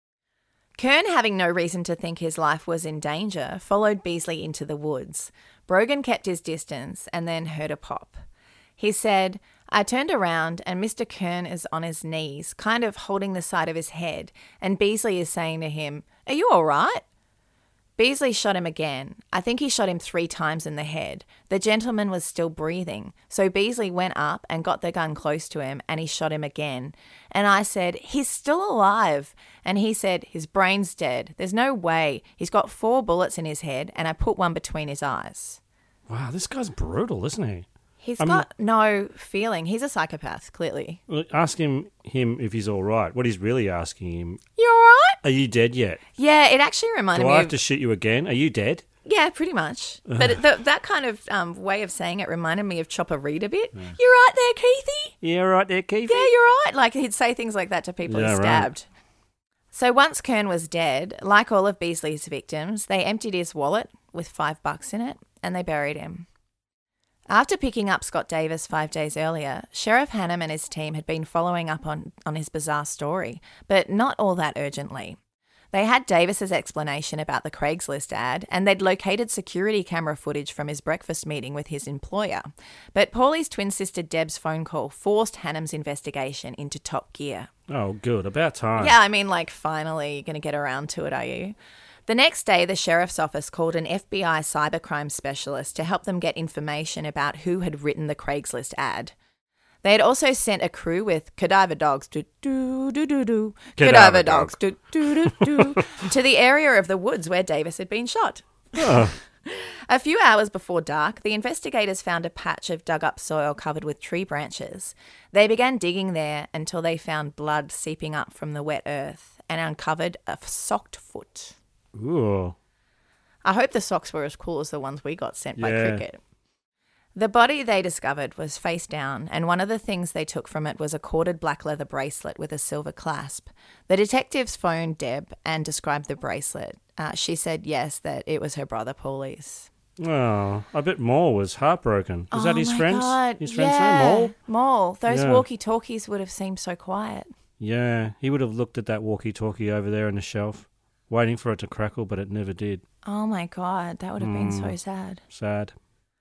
Kern, having no reason to think his life was in danger, followed Beasley into the woods. Brogan kept his distance and then heard a pop. He said, I turned around and Mister Kern is on his knees, kind of holding the side of his head, and Beasley is saying to him, Are you all right? Beasley shot him again. I think he shot him three times in the head. The gentleman was still breathing, so Beasley went up and got the gun close to him and he shot him again. And I said, He's still alive. And he said, His brain's dead. There's no way. He's got four bullets in his head and I put one between his eyes. Wow, this guy's brutal, isn't he? He's I'm, got no feeling. He's a psychopath, clearly. Well, ask him him if he's all right. What he's really asking him, You all right? Are you dead yet? Yeah, it actually reminded Do me I have of... to shoot you again? Are you dead? Yeah, pretty much. But it, the, that kind of um, way of saying it reminded me of Chopper Reed a bit. Yeah. You right there, Keithy? Yeah, right there, Keithy? Yeah, you're right. Like, he'd say things like that to people Yeah, he right. stabbed. So once Kern was dead, like all of Beasley's victims, they emptied his wallet with five bucks in it and they buried him. After picking up Scott Davis five days earlier, Sheriff Hannum and his team had been following up on, on his bizarre story, but not all that urgently. They had Davis's explanation about the Craigslist ad, and they'd located security camera footage from his breakfast meeting with his employer. But Paulie's twin sister Deb's phone call forced Hannum's investigation into top gear. Oh, good. About time. Yeah, I mean, like, finally, you're going to get around to it, are you? The next day, the sheriff's office called an F B I cybercrime specialist to help them get information about who had written the Craigslist ad. They had also sent a crew with cadaver dogs do do do do do cadaver dogs do do do do to the area of the woods where Davis had been shot. Oh. A few hours before dark, the investigators found a patch of dug-up soil covered with tree branches. They began digging there until they found blood seeping up from the wet earth and uncovered a socked foot. Ooh. I hope the socks were as cool as the ones we got sent by Yeah. Cricket. The body they discovered was face down, and one of the things they took from it was a corded black leather bracelet with a silver clasp. The detectives phoned Deb and described the bracelet. Uh, she said yes, that it was her brother Paulie's. Oh, I bet Maul was heartbroken. Was oh that his my friends? God. His friend's yeah. name, Maul? Maul. Those Yeah. walkie-talkies would have seemed so quiet. Yeah, he would have looked at that walkie-talkie over there on the shelf, waiting for it to crackle, but it never did. Oh my God, that would have been so Mm. sad. Sad.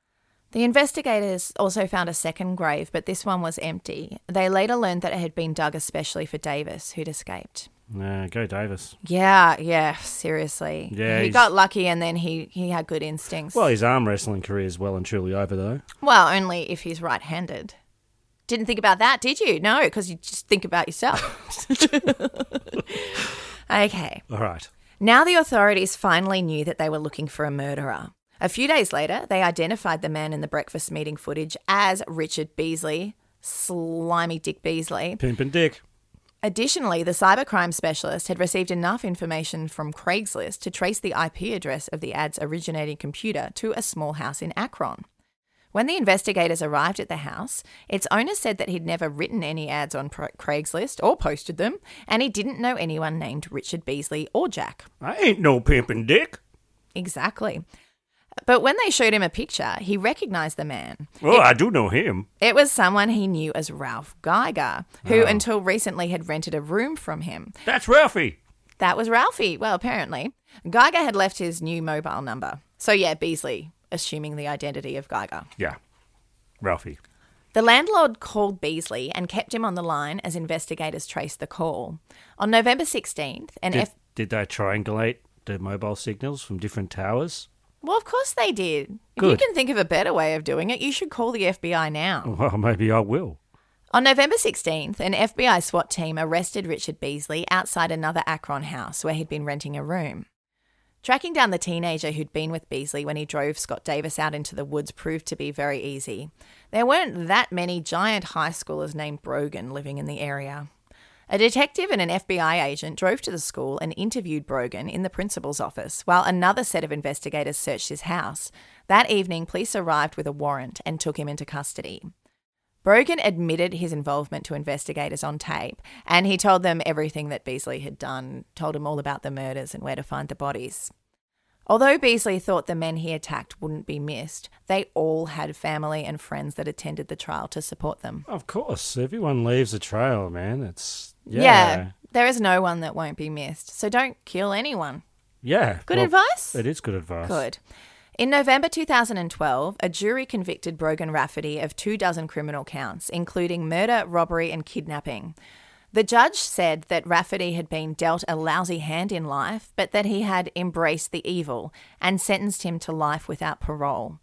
The investigators also found a second grave, but this one was empty. They later learned that it had been dug especially for Davis, who'd escaped. Nah, go Davis. Yeah, yeah, seriously. Yeah, he he's- got lucky and then he, he had good instincts. Well, his arm wrestling career is well and truly over, though. Well, only if he's right-handed. Didn't think about that, did you? No, because you just think about yourself. Okay. All right. Now the authorities finally knew that they were looking for a murderer. A few days later, they identified the man in the breakfast meeting footage as Richard Beasley, slimy Dick Beasley. Pimpin' Dick. Additionally, the cybercrime specialist had received enough information from Craigslist to trace the I P address of the ad's originating computer to a small house in Akron. When the investigators arrived at the house, its owner said that he'd never written any ads on Pro- Craigslist or posted them, and he didn't know anyone named Richard Beasley or Jack. I ain't no pimpin' Dick. Exactly. But when they showed him a picture, he recognised the man. Oh, it, I do know him. It was someone he knew as Ralph Geiger, who Oh. until recently had rented a room from him. That's Ralphie. That was Ralphie. Well, apparently. Geiger had left his new mobile number. So yeah, Beasley, assuming the identity of Geiger. Yeah. Ralphie. The landlord called Beasley and kept him on the line as investigators traced the call. On November sixteenth, an Did, F... did they triangulate the mobile signals from different towers? Well, of course they did. If Good. you can think of a better way of doing it, you should call the F B I now. Well, maybe I will. On November sixteenth, an F B I SWAT team arrested Richard Beasley outside another Akron house where he'd been renting a room. Tracking down the teenager who'd been with Beasley when he drove Scott Davis out into the woods proved to be very easy. There weren't that many giant high schoolers named Brogan living in the area. A detective and an F B I agent drove to the school and interviewed Brogan in the principal's office, while another set of investigators searched his house. That evening, police arrived with a warrant and took him into custody. Brogan admitted his involvement to investigators on tape, and he told them everything that Beasley had done, told them all about the murders and where to find the bodies. Although Beasley thought the men he attacked wouldn't be missed, they all had family and friends that attended the trial to support them. Of course, everyone leaves a trail, man. It's yeah. yeah there is no one that won't be missed, so don't kill anyone. Yeah. Good well, advice? It is good advice. Good. In November two thousand twelve, a jury convicted Brogan Rafferty of two dozen criminal counts, including murder, robbery and kidnapping. The judge said that Rafferty had been dealt a lousy hand in life, but that he had embraced the evil and sentenced him to life without parole.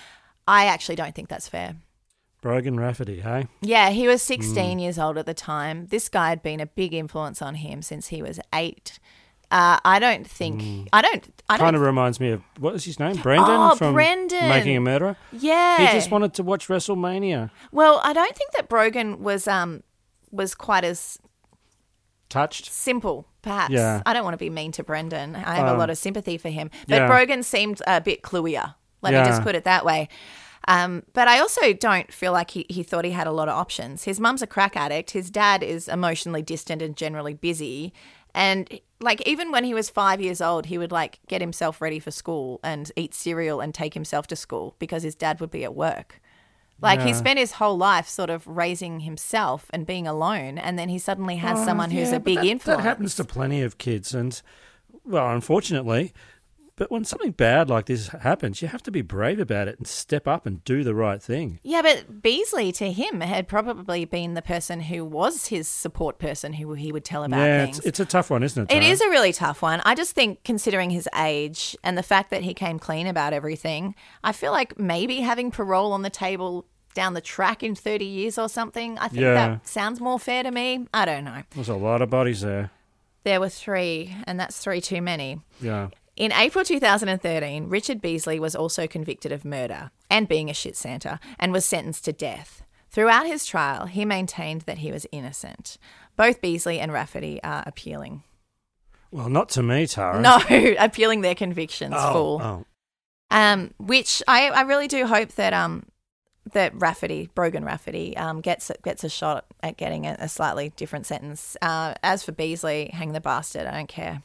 I actually don't think that's fair. Brogan Rafferty, hey? Yeah, he was sixteen Mm. years old at the time. This guy had been a big influence on him since he was eight. Uh, I don't think Mm. I don't. I don't. Kind of reminds me of, what is his name? Brendan Oh, from Brendan. Making a Murderer? Yeah. He just wanted to watch WrestleMania. Well, I don't think that Brogan was um was quite as Touched? simple, perhaps. Yeah. I don't want to be mean to Brendan. I have Um, a lot of sympathy for him, but yeah. Brogan seemed a bit clueier. Let Yeah. me just put it that way. Um, but I also don't feel like he, he thought he had a lot of options. His mum's a crack addict. His dad is emotionally distant and generally busy. And like even when he was five years old, he would like get himself ready for school and eat cereal and take himself to school because his dad would be at work. Like he Yeah. spent his whole life sort of raising himself and being alone, and then he suddenly has Oh, someone who's yeah, a but big that, influence. That happens to plenty of kids. And, well, unfortunately, but when something bad like this happens, you have to be brave about it and step up and do the right thing. Yeah, but Beasley, to him, had probably been the person who was his support person who he would tell about yeah, things. it's, it's a tough one, isn't it? It Tara? is a really tough one. I just think considering his age and the fact that he came clean about everything, I feel like maybe having parole on the table down the track in thirty years or something, I think Yeah. that sounds more fair to me. I don't know. There's a lot of bodies there. There were three, and that's three too many. Yeah. In April two thousand thirteen, Richard Beasley was also convicted of murder and being a shit Santa and was sentenced to death. Throughout his trial, he maintained that he was innocent. Both Beasley and Rafferty are appealing. Well, not to me, Tara. No, appealing their convictions Oh, full. oh. Um, which I, I really do hope that um that Rafferty, Brogan Rafferty, um gets gets a shot at getting a, a slightly different sentence. Uh, as for Beasley, hang the bastard. I don't care.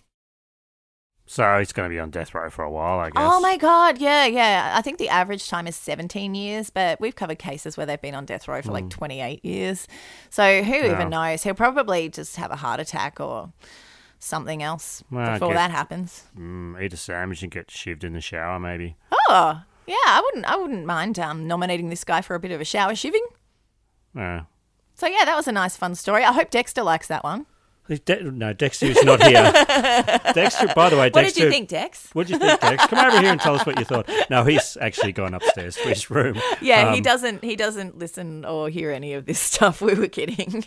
So he's going to be on death row for a while, I guess. Oh my God, yeah, yeah. I think the average time is seventeen years, but we've covered cases where they've been on death row for like Mm. twenty-eight years. So who Yeah. even knows? He'll probably just have a heart attack or something else Well, I before guess- that happens. Mm, eat a sandwich and get shivved in the shower, maybe. Oh, yeah, I wouldn't I wouldn't mind um, nominating this guy for a bit of a shower shivving. Yeah. So yeah, that was a nice fun story. I hope Dexter likes that one. De- no, Dexter's not here. Dexter, by the way, Dexter. What did you think, Dex? What did you think, Dex? Come over here and tell us what you thought. No, he's actually gone upstairs to his room. Yeah, he Um, doesn't he doesn't listen or hear any of this stuff. We were kidding.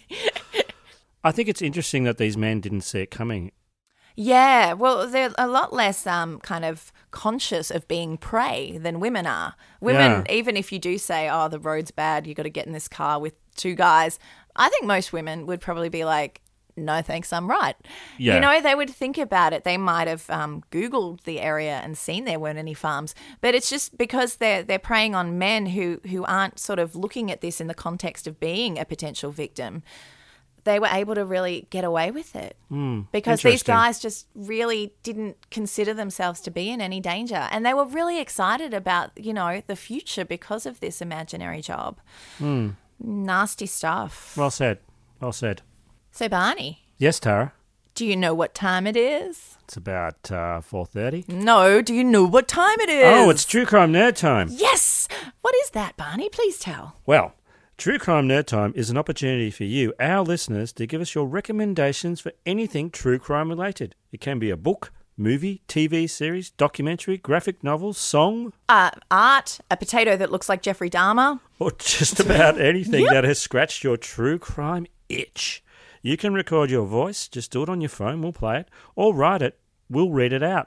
I think it's interesting that these men didn't see it coming. Yeah, well, they're a lot less um, kind of conscious of being prey than women are. Women, Yeah. even if you do say, oh, the road's bad, you got to get in this car with two guys, I think most women would probably be like, no, thanks, I'm right. Yeah. You know, they would think about it. They might have um, Googled the area and seen there weren't any farms. But it's just because they're they're preying on men who, who aren't sort of looking at this in the context of being a potential victim. They were able to really get away with it Mm, because these interesting. guys just really didn't consider themselves to be in any danger. And they were really excited about, you know, the future because of this imaginary job. Mm. Nasty stuff. Well said. Well said. So, Barney, Yes, Tara. do you know what time it is? It's about uh, four thirty. No, do you know what time it is? Oh, it's True Crime Nerd Time. Yes! What is that, Barney? Please tell. Well, True Crime Nerd Time is an opportunity for you, our listeners, to give us your recommendations for anything true crime related. It can be a book, movie, T V series, documentary, graphic novel, song, Uh, art, a potato that looks like Jeffrey Dahmer. or just about anything Yep. that has scratched your true crime itch. You can record your voice, just do it on your phone, we'll play it, or write it, we'll read it out.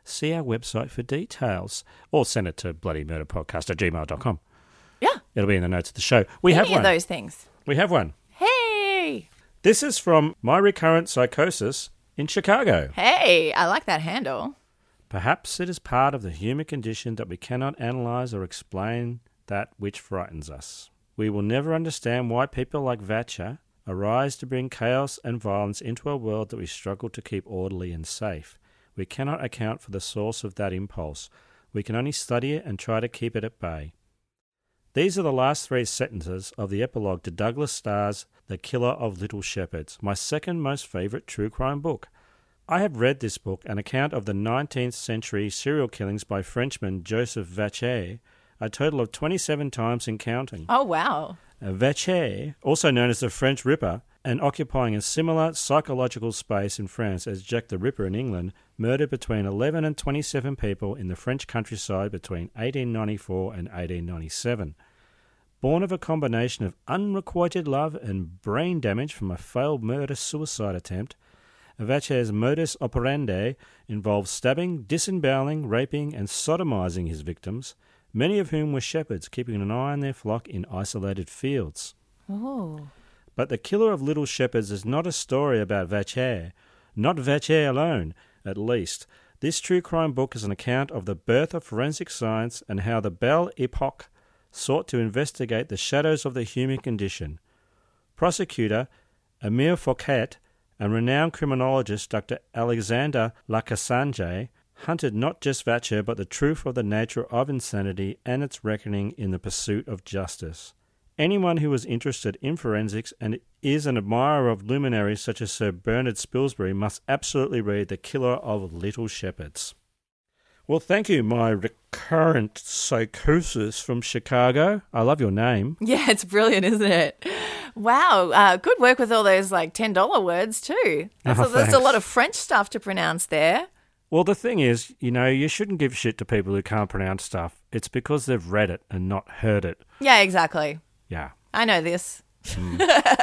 see our website for details. Or send it to bloodymurderpodcast at gmail dot com. Yeah. It'll be in the notes of the show. We Any have one. of those things. We have one. Hey! This is from My Recurrent Psychosis in Chicago. Hey, I like that handle. Perhaps it is part of the human condition that we cannot analyze or explain that which frightens us. We will never understand why people like Vatcher arise to bring chaos and violence into a world that we struggle to keep orderly and safe. We cannot account for the source of that impulse. We can only study it and try to keep it at bay. These are the last three sentences of the epilogue to Douglas Starr's The Killer of Little Shepherds, my second most favourite true crime book. I have read this book, an account of the nineteenth century serial killings by Frenchman Joseph Vacher, a total of twenty-seven times and counting. Oh, wow. Vacher, also known as the French Ripper, and occupying a similar psychological space in France as Jack the Ripper in England, murdered between eleven and twenty-seven people in the French countryside between eighteen ninety-four and eighteen ninety-seven. Born of a combination of unrequited love and brain damage from a failed murder-suicide attempt, Vacher's modus operandi involved stabbing, disemboweling, raping, and sodomizing his victims, many of whom were shepherds keeping an eye on their flock in isolated fields. Oh. But The Killer of Little Shepherds is not a story about Vacher, not Vacher alone, at least. This true crime book is an account of the birth of forensic science and how the Belle Epoque sought to investigate the shadows of the human condition. Prosecutor Emile Fouquet and renowned criminologist Doctor Alexander Lacassagne hunted not just Vatcher but the truth of the nature of insanity and its reckoning in the pursuit of justice. Anyone who is interested in forensics and is an admirer of luminaries such as Sir Bernard Spilsbury must absolutely read The Killer of Little Shepherds. Well, thank you, My Recurrent Psychosis from Chicago. I love your name. Yeah, it's brilliant, isn't it? Wow, uh, good work with all those like ten dollar words too. That's, Oh, a, that's a thanks. lot of French stuff to pronounce there. Well, the thing is, you know, you shouldn't give shit to people who can't pronounce stuff. It's because they've read it and not heard it. Yeah, exactly. Yeah. I know this. Mm.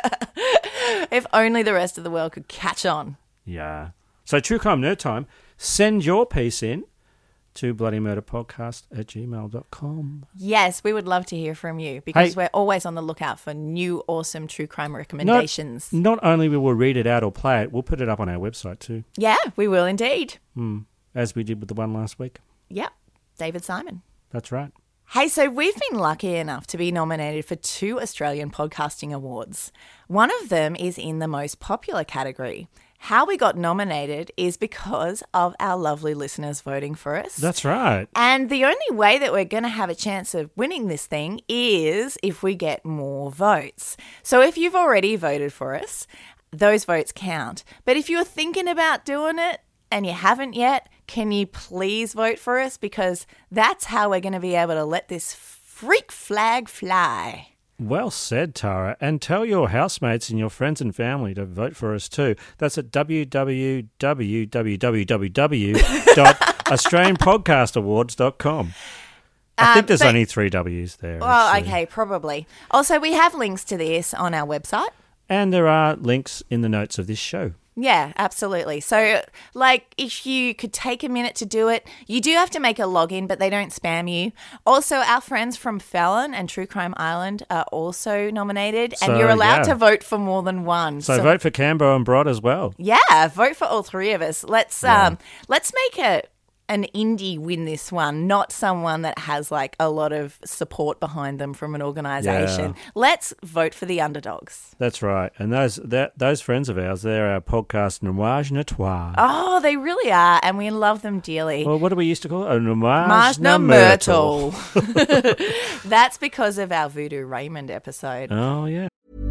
If only the rest of the world could catch on. Yeah. So, True Crime Nerd Time, send your piece in to bloodymurderpodcast at gmail dot com. Yes, we would love to hear from you because Hey. we're always on the lookout for new awesome true crime recommendations. Not, not only will we read it out or play it, we'll put it up on our website too. Yeah, we will indeed. Mm. As we did with the one last week. Yep, David Simon. That's right. Hey, so we've been lucky enough to be nominated for two Australian Podcasting Awards. One of them is in the most popular category. How we got nominated is because of our lovely listeners voting for us. That's right. And the only way that we're going to have a chance of winning this thing is if we get more votes. So if you've already voted for us, those votes count. But if you're thinking about doing it and you haven't yet, can you please vote for us? Because that's how we're going to be able to let this freak flag fly. Well said, Tara. And tell your housemates and your friends and family to vote for us too. That's at w w w w dot australian podcast awards dot com. I Um, think there's but- only three W's there. Well, actually. okay, probably. Also, we have links to this on our website. And there are links in the notes of this show. Yeah, absolutely. So, like, if you could take a minute to do it, you do have to make a login, but they don't spam you. Also, our friends from Fallon and True Crime Island are also nominated, So, and you're allowed yeah. to vote for more than one. So, vote for Cambo and Brod as well. Yeah, vote for all three of us. Let's Yeah. um, let's make a an indie win this one, not someone that has like a lot of support behind them from an organisation. Yeah. Let's vote for the underdogs. That's right. And those that, those friends of ours, they're our podcast Nomage Notoire. Oh, they really are, and we love them dearly. Well, what do we used to call it? A Nomage Marge na na Myrtle. Myrtle. That's because of our Voodoo Raymond episode. Oh, yeah.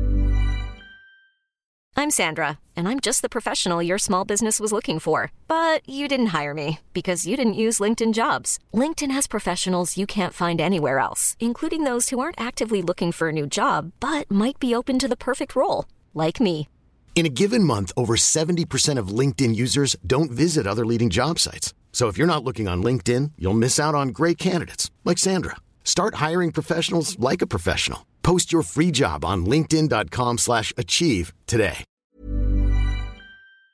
I'm Sandra, and I'm just the professional your small business was looking for. But you didn't hire me because you didn't use LinkedIn Jobs. LinkedIn has professionals you can't find anywhere else, including those who aren't actively looking for a new job, but might be open to the perfect role, like me. In a given month, over seventy percent of LinkedIn users don't visit other leading job sites. So if you're not looking on LinkedIn, you'll miss out on great candidates like Sandra. Start hiring professionals like a professional. Post your free job on linkedin dot com slash achieve today.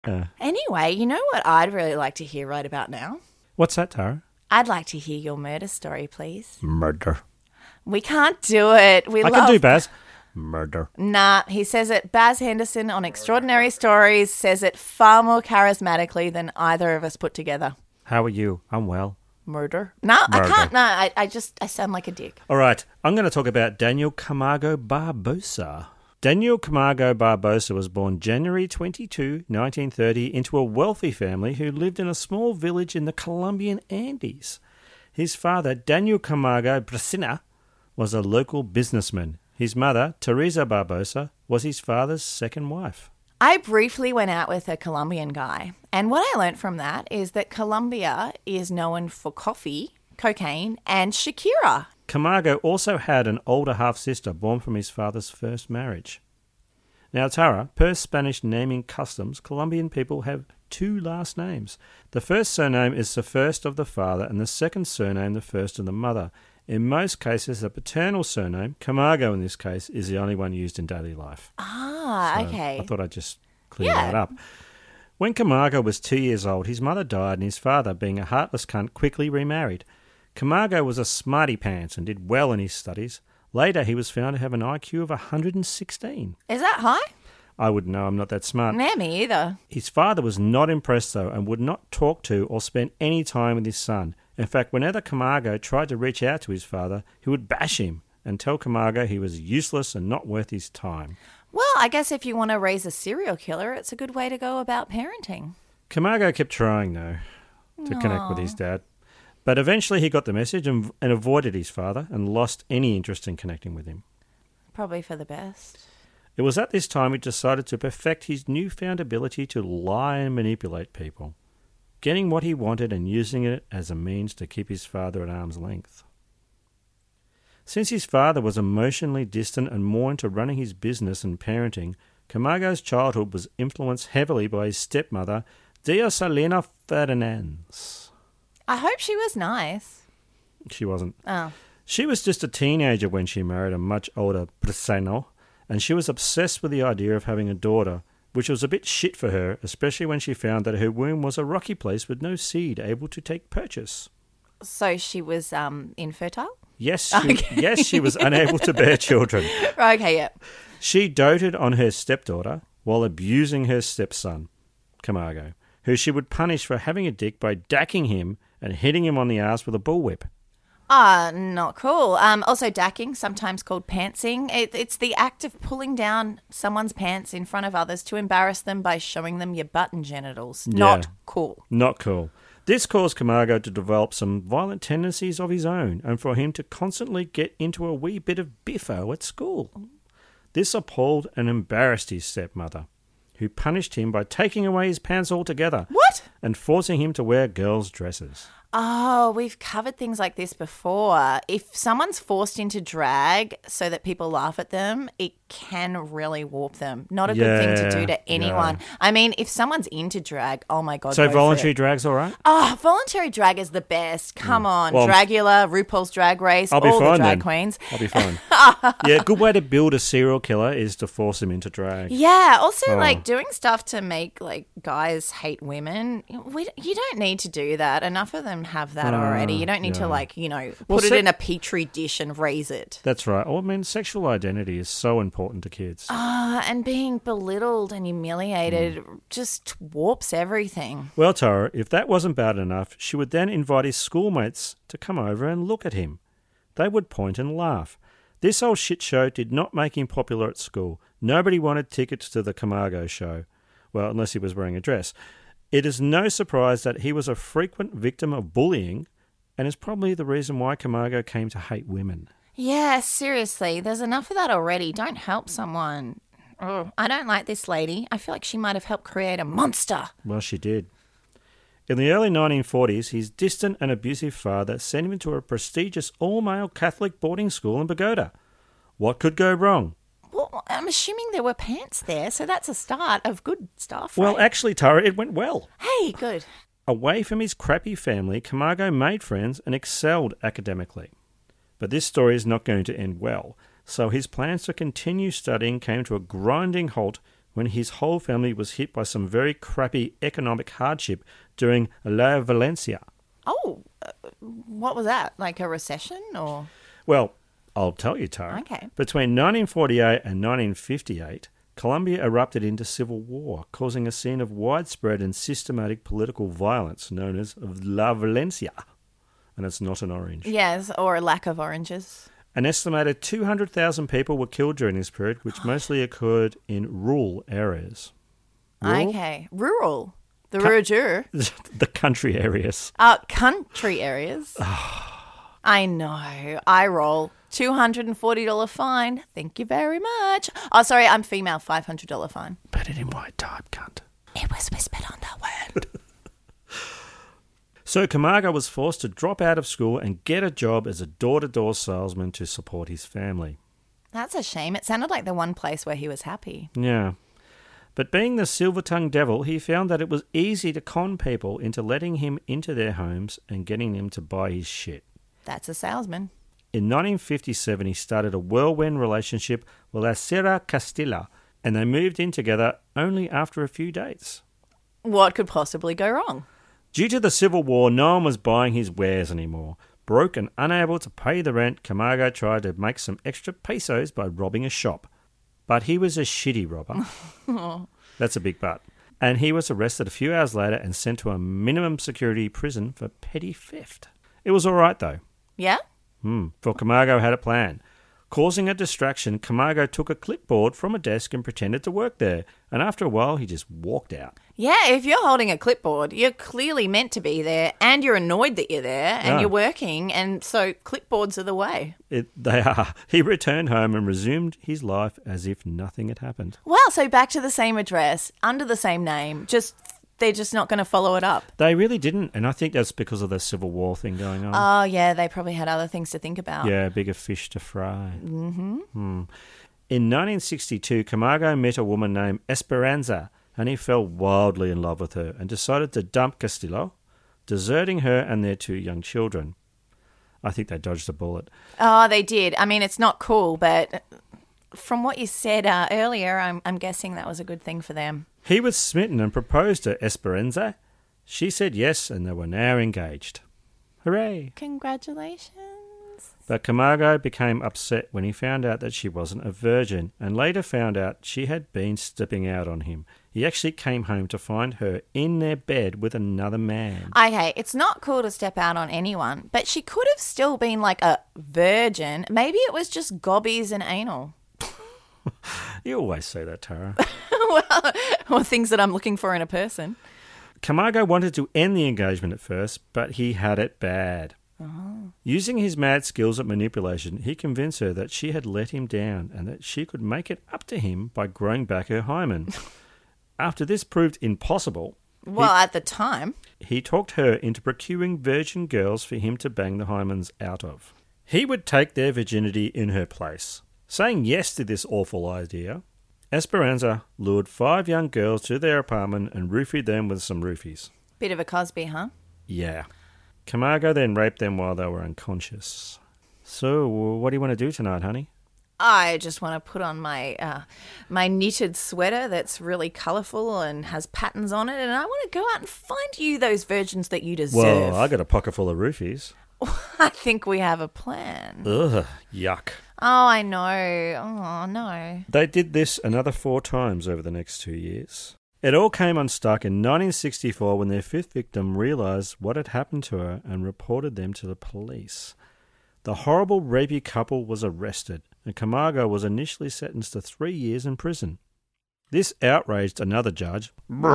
Uh, Anyway, you know what I'd really like to hear right about now? what's that, Tara? I'd like to hear your murder story, please. Murder. We can't do it. We I love... can do Baz. Murder. Nah, he says it. Baz Henderson on Extraordinary Stories says it far more charismatically than either of us put together. How are you? I'm well. Murder? No, Murder. I can't. No, I, I just, I sound like a dick. All right, I'm going to talk about Daniel Camargo Barbosa. Daniel Camargo Barbosa was born January twenty-second, nineteen thirty, into a wealthy family who lived in a small village in the Colombian Andes. His father, Daniel Camargo Brasina, was a local businessman. His mother, Teresa Barbosa, was his father's second wife. I briefly went out with a Colombian guy, and what I learned from that is that Colombia is known for coffee, cocaine, and Shakira. Camargo also had an older half-sister born from his father's first marriage. Now, Tara, per Spanish naming customs, Colombian people have two last names. The first surname is the first of the father, and the second surname the first of the mother. In most cases, the paternal surname, Camargo in this case, is the only one used in daily life. Ah, So okay. I thought I'd just clear Yeah. that up. When Camargo was two years old, his mother died, and his father, being a heartless cunt, quickly remarried. Camargo was a smarty pants and did well in his studies. Later, he was found to have an I Q of one hundred sixteen. Is that high? I wouldn't know, I'm not that smart. Nah, me either. His father was not impressed, though, and would not talk to or spend any time with his son. In fact, whenever Camargo tried to reach out to his father, he would bash him and tell Camargo he was useless and not worth his time. Well, I guess if you want to raise a serial killer, it's a good way to go about parenting. Camargo kept trying, though, to connect with his dad. But eventually he got the message and, and avoided his father and lost any interest in connecting with him. Probably for the best. It was at this time he decided to perfect his newfound ability to lie and manipulate people, getting what he wanted and using it as a means to keep his father at arm's length. Since his father was emotionally distant and more into running his business and parenting, Camargo's childhood was influenced heavily by his stepmother, Dioselina Fernandez. I hope she was nice. She wasn't. Oh. She was just a teenager when she married a much older Braseno, and she was obsessed with the idea of having a daughter, which was a bit shit for her, especially when she found that her womb was a rocky place with no seed able to take purchase. So she was um, infertile? Yes, she, Okay. yes, she was unable to bear children. Okay, yeah. She doted on her stepdaughter while abusing her stepson, Camargo, who she would punish for having a dick by dacking him and hitting him on the ass with a bullwhip. Ah, not cool. Um, also, dacking, sometimes called pantsing. It, it's the act of pulling down someone's pants in front of others to embarrass them by showing them your butt and genitals. Not Yeah. cool. Not cool. This caused Camargo to develop some violent tendencies of his own and for him to constantly get into a wee bit of biffo at school. This appalled and embarrassed his stepmother, who punished him by taking away his pants altogether. What? And forcing him to wear girls' dresses. Oh, we've covered things like this before. If someone's forced into drag so that people laugh at them, it can really warp them. Not a good thing to do Yeah, to anyone. yeah. I mean, if someone's into drag, oh my God. So go for voluntary it. drag's all right? Oh, voluntary drag is the best. Come on. Well, Dragula, RuPaul's Drag Race, I'll be all fine the drag then. queens. I'll be fine. Yeah, a good way to build a serial killer is to force him into drag. Yeah, also Oh. like doing stuff to make like guys hate women. We, you don't need to do that. Enough of them have that Uh, already. You don't need yeah. to like, you know, Well, put it se- in a petri dish and raise it. That's right. Well, I mean, sexual identity is so important to kids. Ah, and being belittled and humiliated just warps everything. Well, Tara, if that wasn't bad enough, she would then invite his schoolmates to come over and look at him. They would point and laugh. This whole shit show did not make him popular at school. Nobody wanted tickets to the Camargo show. Well, unless he was wearing a dress. It is no surprise that he was a frequent victim of bullying and is probably the reason why Camargo came to hate women. Yeah, seriously, there's enough of that already. Don't help someone. Oh, I don't like this lady. I feel like she might have helped create a monster. Well, she did. In the early nineteen forties, his distant and abusive father sent him to a prestigious all-male Catholic boarding school in Bogota. What could go wrong? Well, I'm assuming there were pants there, so that's a start of good stuff. Well, right? actually, Tara, it went well. Hey, good. Away from his crappy family, Camargo made friends and excelled academically. But this story is not going to end well, so his plans to continue studying came to a grinding halt when his whole family was hit by some very crappy economic hardship during La Valencia. Oh, uh, what was that? Like a recession or? Well, I'll tell you, Tara. Okay. Between nineteen forty-eight and nineteen fifty-eight, Colombia erupted into civil war, causing a scene of widespread and systematic political violence known as La Valencia. And it's not an orange. Yes, or a lack of oranges. An estimated two hundred thousand people were killed during this period, which mostly occurred in rural areas. Rural? Okay. Rural. The Cu- rural. The country areas. Uh, country areas. I know. I roll. two hundred forty dollars fine. Thank you very much. Oh, sorry, I'm female. five hundred dollars fine. Put it in white type, cunt. It was whispered on the word. So Camargo was forced to drop out of school and get a job as a door-to-door salesman to support his family. That's a shame. It sounded like the one place where he was happy. Yeah. But being the silver-tongued devil, he found that it was easy to con people into letting him into their homes and getting them to buy his shit. That's a salesman. In nineteen fifty-seven, he started a whirlwind relationship with La Sierra Castilla, and they moved in together only after a few dates. What could possibly go wrong? Due to the Civil War, no one was buying his wares anymore. Broke and unable to pay the rent, Camargo tried to make some extra pesos by robbing a shop. But he was a shitty robber. Oh. That's a big but. And he was arrested a few hours later and sent to a minimum security prison for petty theft. It was all right, though. Yeah? Hmm. For Camargo had a plan. Causing a distraction, Camargo took a clipboard from a desk and pretended to work there. And after a while, he just walked out. Yeah, if you're holding a clipboard, you're clearly meant to be there and you're annoyed that you're there and Yeah. you're working. And so clipboards are the way. It, they are. He returned home and resumed his life as if nothing had happened. Wow, so back to the same address, under the same name, just they're just not going to follow it up. They really didn't. And I think that's because of the Civil War thing going on. Oh, yeah, they probably had other things to think about. Yeah, bigger fish to fry. Mm-hmm. Hmm. In nineteen sixty-two, Camargo met a woman named Esperanza, and he fell wildly in love with her and decided to dump Castillo, deserting her and their two young children. I think they dodged a bullet. Oh, they did. I mean, it's not cool, but from what you said uh, earlier, I'm, I'm guessing that was a good thing for them. He was smitten and proposed to Esperanza. She said yes, and they were now engaged. Hooray! Congratulations. But Camargo became upset when he found out that she wasn't a virgin, and later found out she had been stepping out on him. He actually came home to find her in their bed with another man. Okay, it's not cool to step out on anyone, but she could have still been like a virgin. Maybe it was just gobbies and anal. You always say that, Tara. well, or things that I'm looking for in a person. Camargo wanted to end the engagement at first, but he had it bad. Oh. Using his mad skills at manipulation, he convinced her that she had let him down and that she could make it up to him by growing back her hymen. After this proved impossible... Well, he, at the time. He talked her into procuring virgin girls for him to bang the hymens out of. He would take their virginity in her place. Saying yes to this awful idea, Esperanza lured five young girls to their apartment and roofied them with some roofies. Bit of a Cosby, huh? Yeah. Camargo then raped them while they were unconscious. So, what do you want to do tonight, honey? I just want to put on my uh, my knitted sweater that's really colourful and has patterns on it, and I want to go out and find you those virgins that you deserve. Well, I got a pocket full of roofies. I think we have a plan. Ugh, yuck. Oh, I know. Oh, no. They did this another four times over the next two years. It all came unstuck in nineteen sixty-four when their fifth victim realised what had happened to her and reported them to the police. The horrible rapey couple was arrested, and Camargo was initially sentenced to three years in prison. This outraged another judge,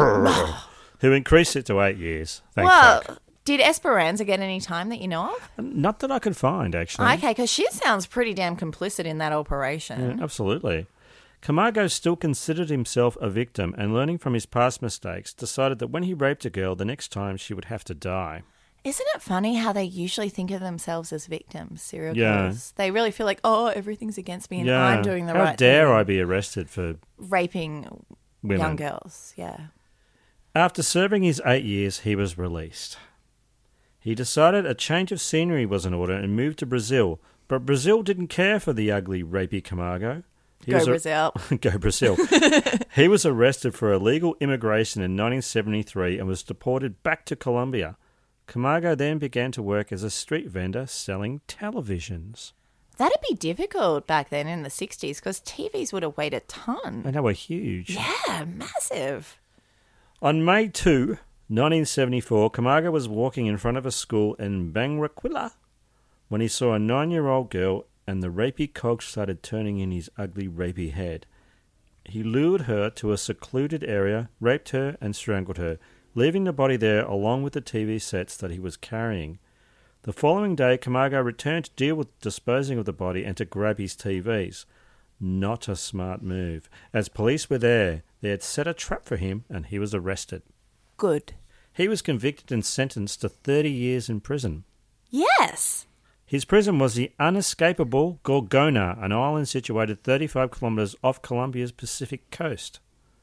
who increased it to eight years. Thank well, fuck. Did Esperanza get any time that you know of? Not that I could find, actually. Okay, because she sounds pretty damn complicit in that operation. Yeah, absolutely. Camargo still considered himself a victim and, learning from his past mistakes, decided that when he raped a girl, the next time she would have to die. Isn't it funny how they usually think of themselves as victims, serial Yeah. killers? They really feel like, oh, everything's against me and yeah. I'm doing the How right thing. How dare I be arrested for raping women. young girls? Yeah. After serving his eight years, he was released. He decided a change of scenery was in order and moved to Brazil, but Brazil didn't care for the ugly, rapey Camargo. He Go was a- Brazil. Go Brazil. He was arrested for illegal immigration in nineteen seventy-three and was deported back to Colombia. Camargo then began to work as a street vendor selling televisions. That'd be difficult back then in the sixties because T Vs would have weighed a ton. And they were huge. Yeah, massive. On May second, nineteen seventy-four, Camargo was walking in front of a school in Barranquilla when he saw a nine-year-old girl and the rapey cogs started turning in his ugly rapey head. He lured her to a secluded area, raped her and strangled her, leaving the body there along with the T V sets that he was carrying. The following day, Camargo returned to deal with disposing of the body and to grab his T Vs. Not a smart move. As police were there, they had set a trap for him and he was arrested. Good. He was convicted and sentenced to thirty years in prison. Yes. His prison was the unescapable Gorgona, an island situated thirty-five kilometres off Colombia's Pacific coast.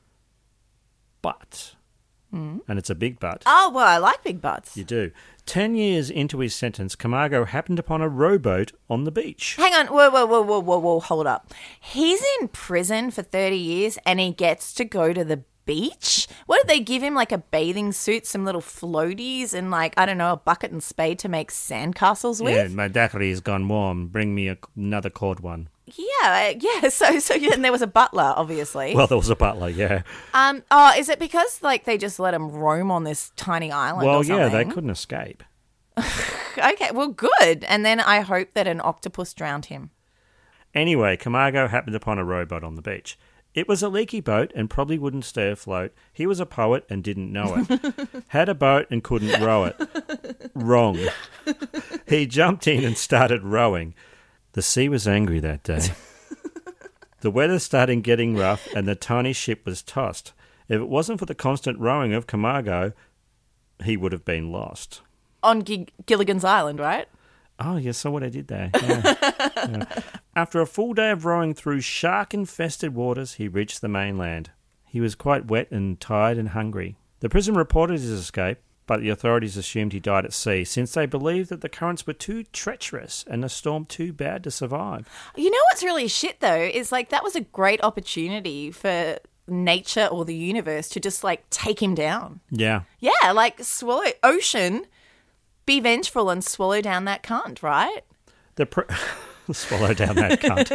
But, Mm. and it's a big but. Oh, well, I like big butts. You do. Ten years into his sentence, Camargo happened upon a rowboat on the beach. Hang on. Whoa, whoa, whoa, whoa, whoa, whoa. Hold up. He's in prison for thirty years and he gets to go to the beach? What did they give him? Like a bathing suit, some little floaties, and like, I don't know, a bucket and spade to make sandcastles with? Yeah, my daiquiri has gone warm. Bring me a, another cold one. Yeah, yeah. So, so yeah, and there was a butler, obviously. Well, there was a butler, yeah. Um. Oh, is it because like they just let him roam on this tiny island? Well, or yeah, something? they couldn't escape. Okay, well, good. And then I hope that an octopus drowned him. Anyway, Camargo happened upon a rowboat on the beach. It was a leaky boat and probably wouldn't stay afloat. He was a poet and didn't know it. Had a boat and couldn't row it. Wrong. He jumped in and started rowing. The sea was angry that day. The weather started getting rough and the tiny ship was tossed. If it wasn't for the constant rowing of Camargo, he would have been lost. On G- Gilligan's Island, right? Oh, you saw what I did there. Yeah. Yeah. After a full day of rowing through shark-infested waters, he reached the mainland. He was quite wet and tired and hungry. The prison reported his escape, but the authorities assumed he died at sea, since they believed that the currents were too treacherous and the storm too bad to survive. You know what's really shit, though, is like that was a great opportunity for nature or the universe to just like take him down. Yeah. Yeah, like swallow ocean, be vengeful and swallow down that cunt, right? The pr- swallow down that cunt.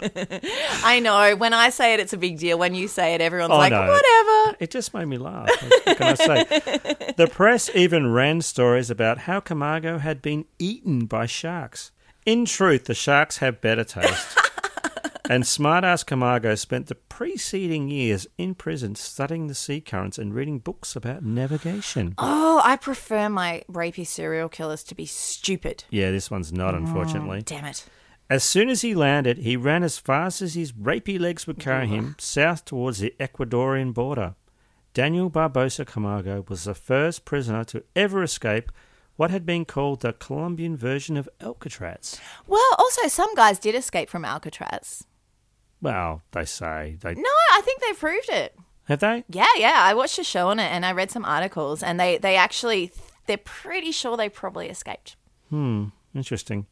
I know. When I say it, it's a big deal. When you say it, everyone's Oh, like, no. whatever. It just made me laugh. What can I say? The press even ran stories about how Camargo had been eaten by sharks. In truth, the sharks have better taste. And smartass Camargo spent the preceding years in prison studying the sea currents and reading books about navigation. Oh, I prefer my rapey serial killers to be stupid. Yeah, this one's not, unfortunately. Oh, damn it. As soon as he landed, he ran as fast as his rapey legs would carry him south towards the Ecuadorian border. Daniel Barbosa Camargo was the first prisoner to ever escape what had been called the Colombian version of Alcatraz. Well, also, some guys did escape from Alcatraz. Well, they say. They No, I think they proved it. Have they? Yeah, yeah. I watched a show on it and I read some articles and they, they actually, they're pretty sure they probably escaped. Hmm, interesting.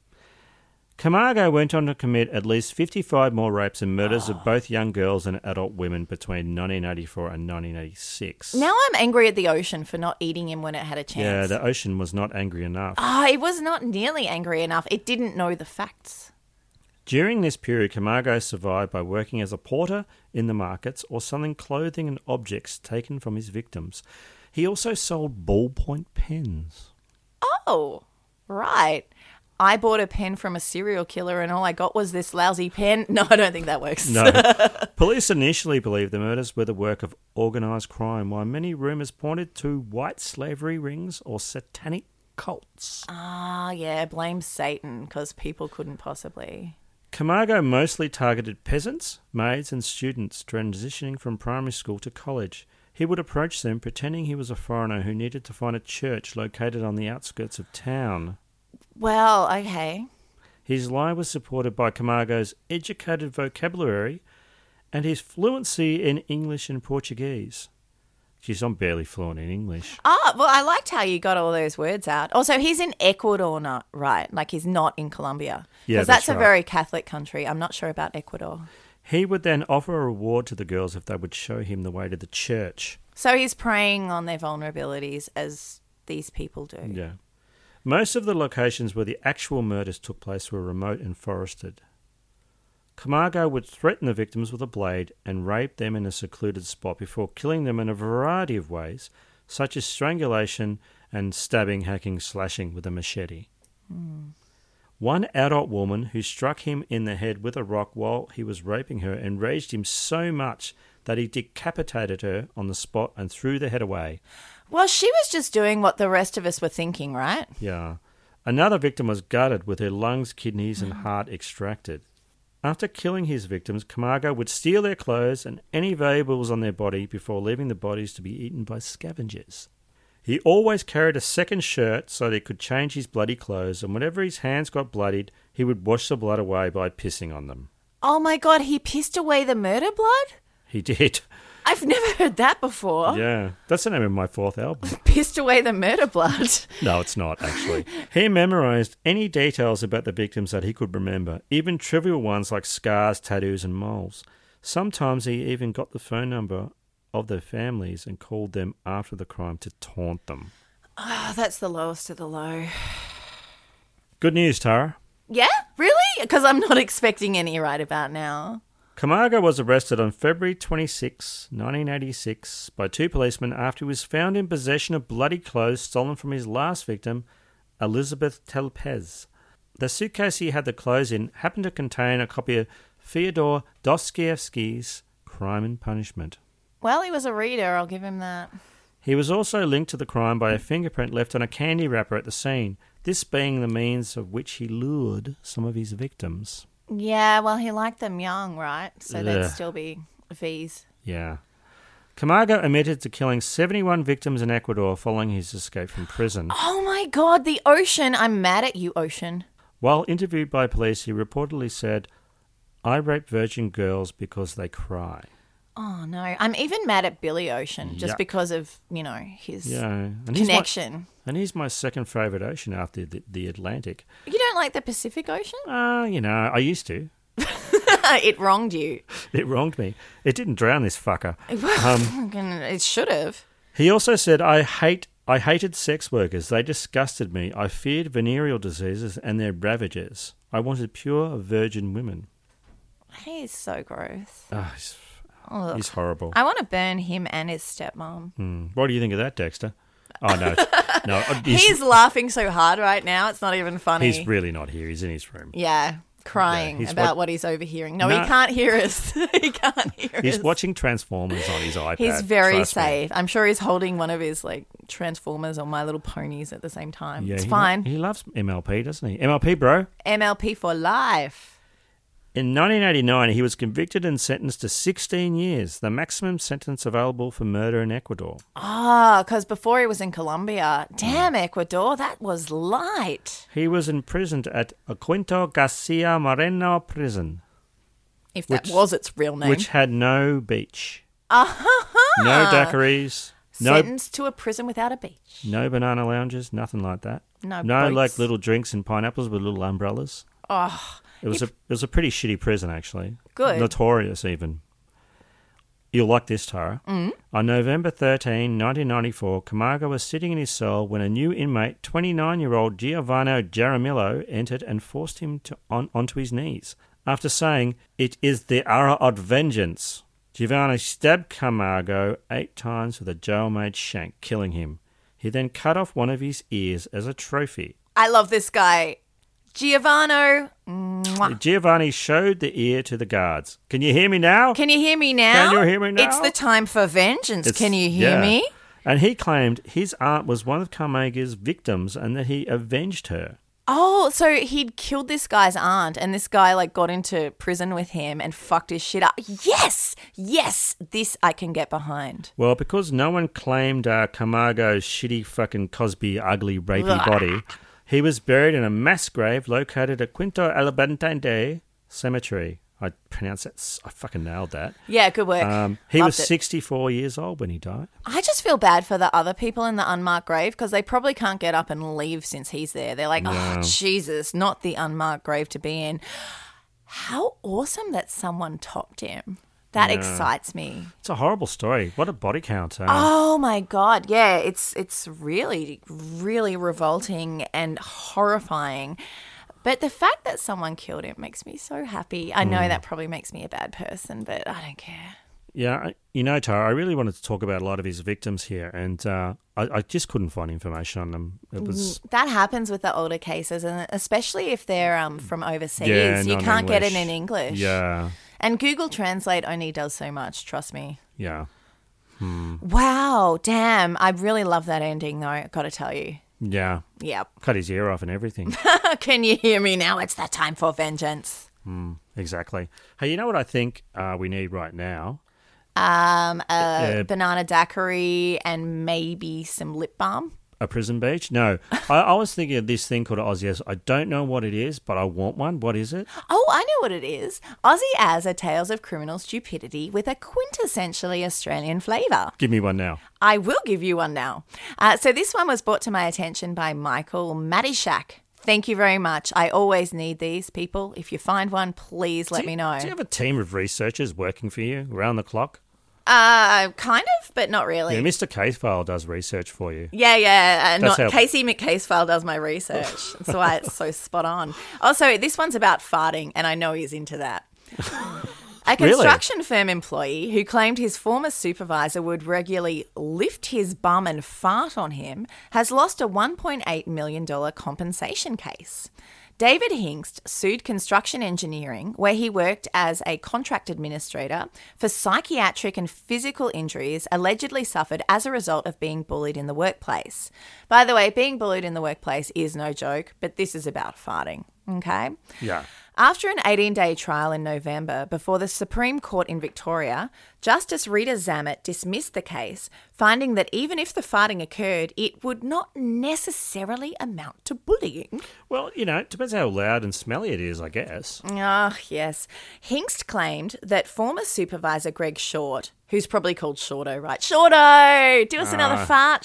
Camargo went on to commit at least fifty-five more rapes and murders of both young girls and adult women between nineteen eighty-four and nineteen eighty-six. Now I'm angry at the ocean for not eating him when it had a chance. Yeah, the ocean was not angry enough. Ah, it was not nearly angry enough. It didn't know the facts. During this period, Camargo survived by working as a porter in the markets or selling clothing and objects taken from his victims. He also sold ballpoint pens. Oh, right. I bought a pen from a serial killer and all I got was this lousy pen. No, I don't think that works. No. Police initially believed the murders were the work of organised crime, while many rumours pointed to white slavery rings or satanic cults. Ah, yeah, blame Satan because people couldn't possibly... Camargo mostly targeted peasants, maids and students transitioning from primary school to college. He would approach them pretending he was a foreigner who needed to find a church located on the outskirts of town. Well, okay. His lie was supported by Camargo's educated vocabulary and his fluency in English and Portuguese. Geez, I'm barely fluent in English. Ah, well, I liked how you got all those words out. Also, he's in Ecuador, not right? Like he's not in Colombia. Yeah, Because that's that's a right. very Catholic country. I'm not sure about Ecuador. He would then offer a reward to the girls if they would show him the way to the church. So he's preying on their vulnerabilities as these people do. Yeah. Most of the locations where the actual murders took place were remote and forested. Camargo would threaten the victims with a blade and rape them in a secluded spot before killing them in a variety of ways, such as strangulation and stabbing, hacking, slashing with a machete. Mm. One adult woman who struck him in the head with a rock while he was raping her enraged him so much that he decapitated her on the spot and threw the head away. Well, she was just doing what the rest of us were thinking, right? Yeah. Another victim was gutted with her lungs, kidneys and heart extracted. After killing his victims, Camargo would steal their clothes and any valuables on their body before leaving the bodies to be eaten by scavengers. He always carried a second shirt so that he could change his bloody clothes, and whenever his hands got bloodied, he would wash the blood away by pissing on them. Oh my God, he pissed away the murder blood? He did. I've never heard that before. Yeah, that's the name of my fourth album. Pissed away the murder blood. No, it's not, actually. He memorised any details about the victims that he could remember, even trivial ones like scars, tattoos and moles. Sometimes he even got the phone number of their families and called them after the crime to taunt them. Oh, that's the lowest of the low. Good news, Tara. Yeah? Really? Because I'm not expecting any right about now. Camargo was arrested on February twenty-sixth, nineteen eighty-six by two policemen after he was found in possession of bloody clothes stolen from his last victim, Elizabeth Telpez. The suitcase he had the clothes in happened to contain a copy of Fyodor Dostoevsky's Crime and Punishment. Well, he was a reader, I'll give him that. He was also linked to the crime by a fingerprint left on a candy wrapper at the scene, this being the means of which he lured some of his victims. Yeah, well, he liked them young, right? So Ugh. they'd still be V's. Yeah. Camargo admitted to killing seventy-one victims in Ecuador following his escape from prison. Oh my God, the ocean. I'm mad at you, ocean. While interviewed by police, he reportedly said, "I rape virgin girls because they cry." Oh, no. I'm even mad at Billy Ocean just Yeah. because of, you know, his Yeah, and he's connection. My, and he's my second favourite ocean after the, the Atlantic. You don't like the Pacific Ocean? Uh, you know, I used to. It wronged you. It wronged me. It didn't drown this fucker. Um, It should have. he also said, I hate, I hated sex workers. They disgusted me. I feared venereal diseases and their ravages. I wanted pure virgin women. He is so gross. Oh, he's, Ugh. he's horrible. I want to burn him and his stepmom. Hmm. What do you think of that, Dexter? Oh, no. no He's, he's, laughing so hard right now, it's not even funny. he's really not here. He's in his room. Yeah, crying Yeah, he's about what- what he's overhearing. No, No. he can't hear us. He can't hear He's us. watching Transformers on his iPad. He's very trust me. safe. I'm sure he's holding one of his like Transformers or My Little Ponies at the same time. Yeah, it's he fine. Lo- he loves M L P, doesn't he? M L P, bro. M L P for life. In nineteen eighty-nine, he was convicted and sentenced to sixteen years, the maximum sentence available for murder in Ecuador. Ah, because before he was in Colombia. Damn, Ecuador, that was light. He was imprisoned at Quinto Garcia Moreno prison. If that which- was its real name. Which had no beach. Ah-ha-ha. No daiquiris. No, Sentenced to a prison without a beach. no banana lounges, nothing like that. No No boats. like little drinks and pineapples with little umbrellas. Oh, It was a it was a pretty shitty prison, actually. Good. Notorious, even. You'll like this, Tara. Mm. On November thirteenth, nineteen ninety-four, Camargo was sitting in his cell when a new inmate, twenty-nine-year-old Giovanni Jaramillo, entered and forced him to on onto his knees. After saying, "It is the hour of vengeance," Giovanni stabbed Camargo eight times with a jail-made shank, killing him. He then cut off one of his ears as a trophy. I love this guy. Giovanni. Mwah. Giovanni showed the ear to the guards. Can you hear me now? Can you hear me now? Can you hear me now? It's the time for vengeance. It's- Can you hear yeah. me? And he claimed his aunt was one of Camargo's victims and that he avenged her. Oh, so he'd killed this guy's aunt and this guy like got into prison with him and fucked his shit up. Yes! Yes! This I can get behind. Well, because no one claimed uh, Camargo's shitty fucking Cosby ugly rapey Ugh. body, he was buried in a mass grave located at Quinto Alabantante Cemetery. I pronounced that. s- I fucking nailed that. Yeah, good work. Um, he Loved was it. sixty-four years old when he died. I just feel bad for the other people in the unmarked grave because they probably can't get up and leave since he's there. They're like, Yeah. oh, Jesus, not the unmarked grave to be in. How awesome that someone topped him. That Yeah. excites me. It's a horrible story. What a body count. Uh, Oh my God. Yeah, it's it's really, really revolting and horrifying. But the fact that someone killed him makes me so happy. I know Mm. that probably makes me a bad person, but I don't care. Yeah, I- you know, Tara, I really wanted to talk about a lot of his victims here, and uh, I, I just couldn't find information on them. It was That happens with the older cases, and especially if they're um, from overseas. Yeah, you can't get it non-English. in English. Yeah, And Google Translate only does so much, trust me. yeah. Hmm. Wow, damn. I really love that ending, though, I've got to tell you. Yeah. Yep. Cut his ear off and everything. Can you hear me now? It's that time for vengeance. Hmm, exactly. Hey, you know what I think uh, we need right now? Um, a Uh, banana daiquiri and maybe some lip balm. A prison beach? No. I, I was thinking of this thing called Aussie As. I don't know what it is, but I want one. What is it? Oh, I know what it is. Aussie As are tales of criminal stupidity with a quintessentially Australian flavour. Give me one now. I will give you one now. Uh, so this one was brought to my attention by Michael Matishak. Thank you very much. I always need these, people. If you find one, please let Do me you- know. Do you have a team of researchers working for you around the clock? Uh, kind of, but not really. Yeah, Mister Casefile does research for you. Yeah, yeah. Uh, That's not how- Casey McCasefile does my research. That's why it's so spot on. Also, this one's about farting, and I know he's into that. A Really? construction firm employee who claimed his former supervisor would regularly lift his bum and fart on him has lost a one point eight million dollars compensation case. David Hingst sued Construction Engineering, where he worked as a contract administrator, for psychiatric and physical injuries allegedly suffered as a result of being bullied in the workplace. By the way, being bullied in the workplace is no joke, but this is about farting, okay? Yeah. After an eighteen-day trial in November before the Supreme Court in Victoria, Justice Rita Zammit dismissed the case, finding that even if the farting occurred, it would not necessarily amount to bullying. Well, you know, it depends how loud and smelly it is, I guess. Ah, yes. Hingst claimed that former supervisor Greg Short, who's probably called Shorto, right? Shorto! Do us another Ah. fart,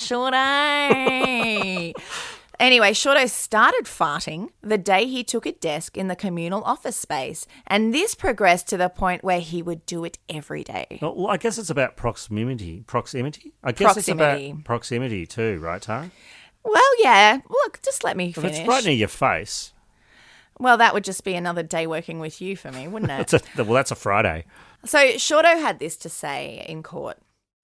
Shorto! Anyway, Shorto started farting the day he took a desk in the communal office space, and this progressed to the point where he would do it every day. Well, I guess it's about proximity. Proximity? I guess Proximity. it's about proximity too, right, Tara? Well, yeah. Look, just let me If finish. it's right near your face, Well, that would just be another day working with you for me, wouldn't it? that's a, well, that's a Friday. So Shorto had this to say in court.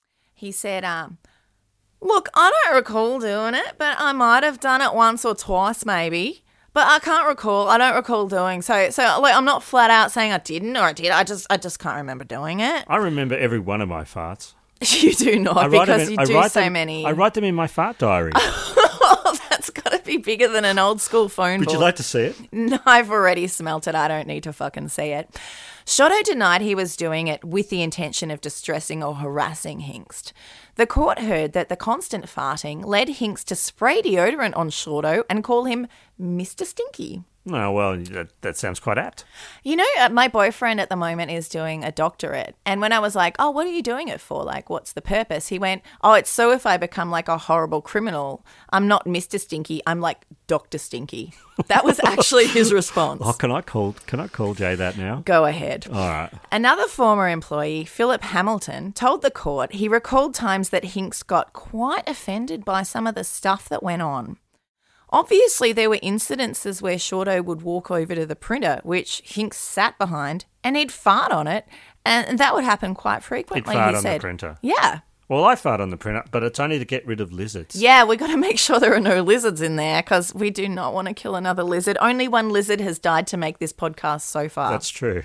He said, um, look, I don't recall doing it, but I might have done it once or twice maybe. But I can't recall. I don't recall doing so. So like, I'm not flat out saying I didn't or I did. I just I just can't remember doing it. I remember every one of my farts. You do not I write them because in- you I do write so them- many. I write them in my fart diary. Oh, that's got to be bigger than an old school phone Would book. you like to see it? No, I've already smelt it. I don't need to fucking see it. Shotto denied he was doing it with the intention of distressing or harassing Hingst. The court heard that the constant farting led Hingst to spray deodorant on Shorto and call him Mister Stinky. Oh, well, that, that sounds quite apt. You know, uh, my boyfriend at the moment is doing a doctorate. And when I was like, oh, what are you doing it for? Like, what's the purpose? He went, oh, it's so if I become like a horrible criminal, I'm not Mister Stinky, I'm like Doctor Stinky. That was actually his response. Oh, can I call? Can I call Jay that now? Go ahead. All right. Another former employee, Philip Hamilton, told the court he recalled times that Hinks got quite offended by some of the stuff that went on. Obviously, there were incidences where Shorto would walk over to the printer, which Hinks sat behind, and he'd fart on it, and that would happen quite He'd frequently, fart he on said. the printer. Yeah. Well, I fart on the printer, but it's only to get rid of lizards. Yeah, we got to make sure there are no lizards in there because we do not want to kill another lizard. Only one lizard has died to make this podcast so far. That's true.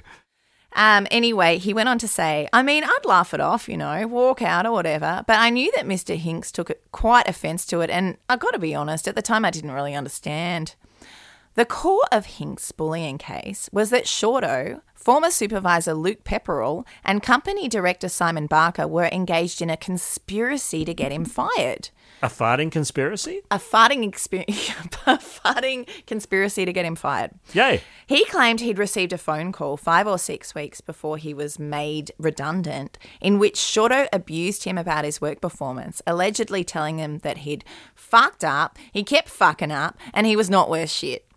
Um, anyway, he went on to say, I mean, I'd laugh it off, you know, walk out or whatever, but I knew that Mister Hinks took quite offence to it, and I got to be honest, at the time I didn't really understand. The core of Hinks' bullying case was that Shorto, former supervisor Luke Pepperell, and company director Simon Barker were engaged in a conspiracy to get him fired. A farting conspiracy? A farting, exper- a farting conspiracy to get him fired. Yay. He claimed he'd received a phone call five or six weeks before he was made redundant in which Shorto abused him about his work performance, allegedly telling him that he'd fucked up, he kept fucking up, and he was not worth shit.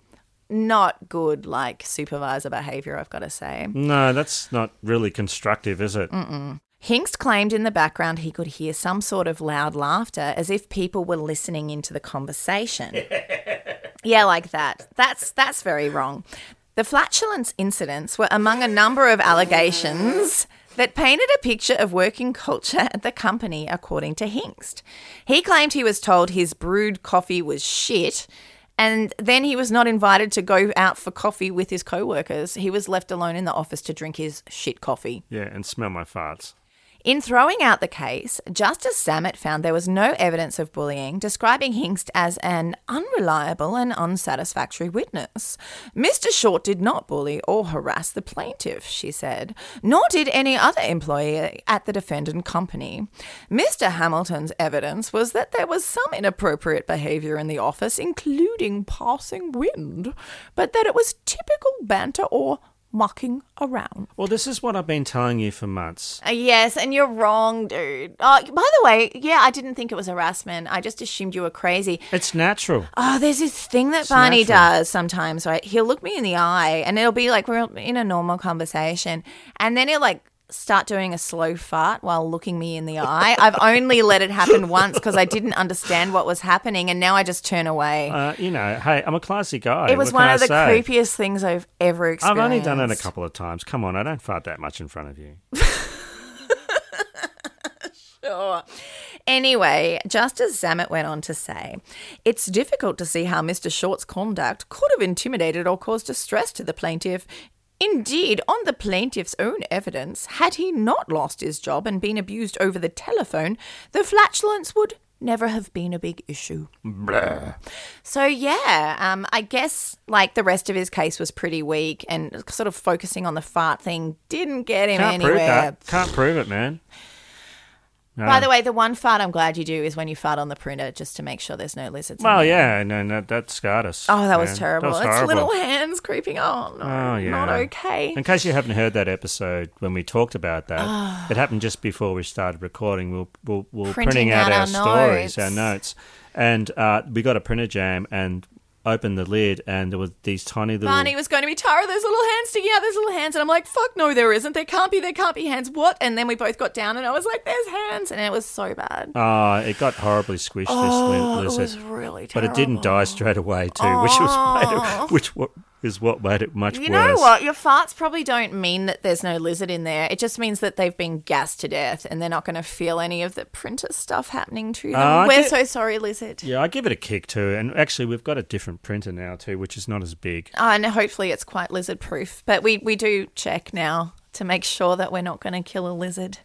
not good, like, supervisor behaviour, I've got to say. No, that's not really constructive, is it? Mm-mm. Hinkst claimed in the background he could hear some sort of loud laughter as if people were listening into the conversation. Yeah, like that. That's that's very wrong. The flatulence incidents were among a number of allegations that painted a picture of working culture at the company, according to Hinkst. He claimed he was told his brewed coffee was shit, and then he was not invited to go out for coffee with his co-workers. He was left alone in the office to drink his shit coffee. Yeah, and smell my farts. In throwing out the case, Justice Samet found there was no evidence of bullying, describing Hinkst as an unreliable and unsatisfactory witness. Mister Short did not bully or harass the plaintiff, she said, nor did any other employee at the defendant company. Mister Hamilton's evidence was that there was some inappropriate behaviour in the office, including passing wind, but that it was typical banter or mucking around. Well, this is what I've been telling you for months. Uh, yes, and you're wrong, dude. Oh, by the way, yeah, I didn't think it was harassment. I just assumed you were crazy. It's natural. Oh, there's this thing that It's Barney natural. does sometimes, right? He'll look me in the eye and it'll be like we're in a normal conversation, and then he'll like start doing a slow fart while looking me in the eye. I've only let it happen once because I didn't understand what was happening, and now I just turn away. Uh, you know, hey, I'm a classy guy. It was What one can of I the say? creepiest things I've ever experienced. I've only done it a couple of times. Come on, I don't fart that much in front of you. Sure. Anyway, Justice Zamet went on to say, it's difficult to see how Mister Short's conduct could have intimidated or caused distress to the plaintiff. Indeed, on the plaintiff's own evidence, had he not lost his job and been abused over the telephone, the flatulence would never have been a big issue. Blah. So, yeah, um, I guess, like, the rest of his case was pretty weak, and sort of focusing on the fart thing didn't get him Can't anywhere. prove that. Can't prove it, man. No. By the way, the one fart I'm glad you do is when you fart on the printer just to make sure there's no lizards. Well, in there. yeah, no, no, that scarred us. Oh, that was man. terrible. That was It's horrible. little hands creeping. Oh, no, Oh, yeah. not okay. In case you haven't heard that episode when we talked about that, Ah. it happened just before we started recording. We'll, we'll, we'll Printing printing out, out our, our stories, notes. our notes, and uh, we got a printer jam and opened the lid, and there were these tiny little. Barney was going to be, Tara, there's little hands sticking out, there's little hands. And I'm like, fuck no, there isn't. There can't be, there can't be hands. What? And then we both got down and I was like, there's hands. And it was so bad. Oh, it got horribly squished. Oh, this it lizard, was really but it didn't die straight away too, Oh. which was made it, which wa- is what made it much You worse. know what? Your farts probably don't mean that there's no lizard in there. It just means that they've been gassed to death and they're not going to feel any of the printer stuff happening to them. Uh, I We're get- so sorry, lizard. Yeah, I give it a kick too, and actually we've got a different printer now too, which is not as big. Oh, and hopefully it's quite lizard proof. But we, we do check now to make sure that we're not going to kill a lizard.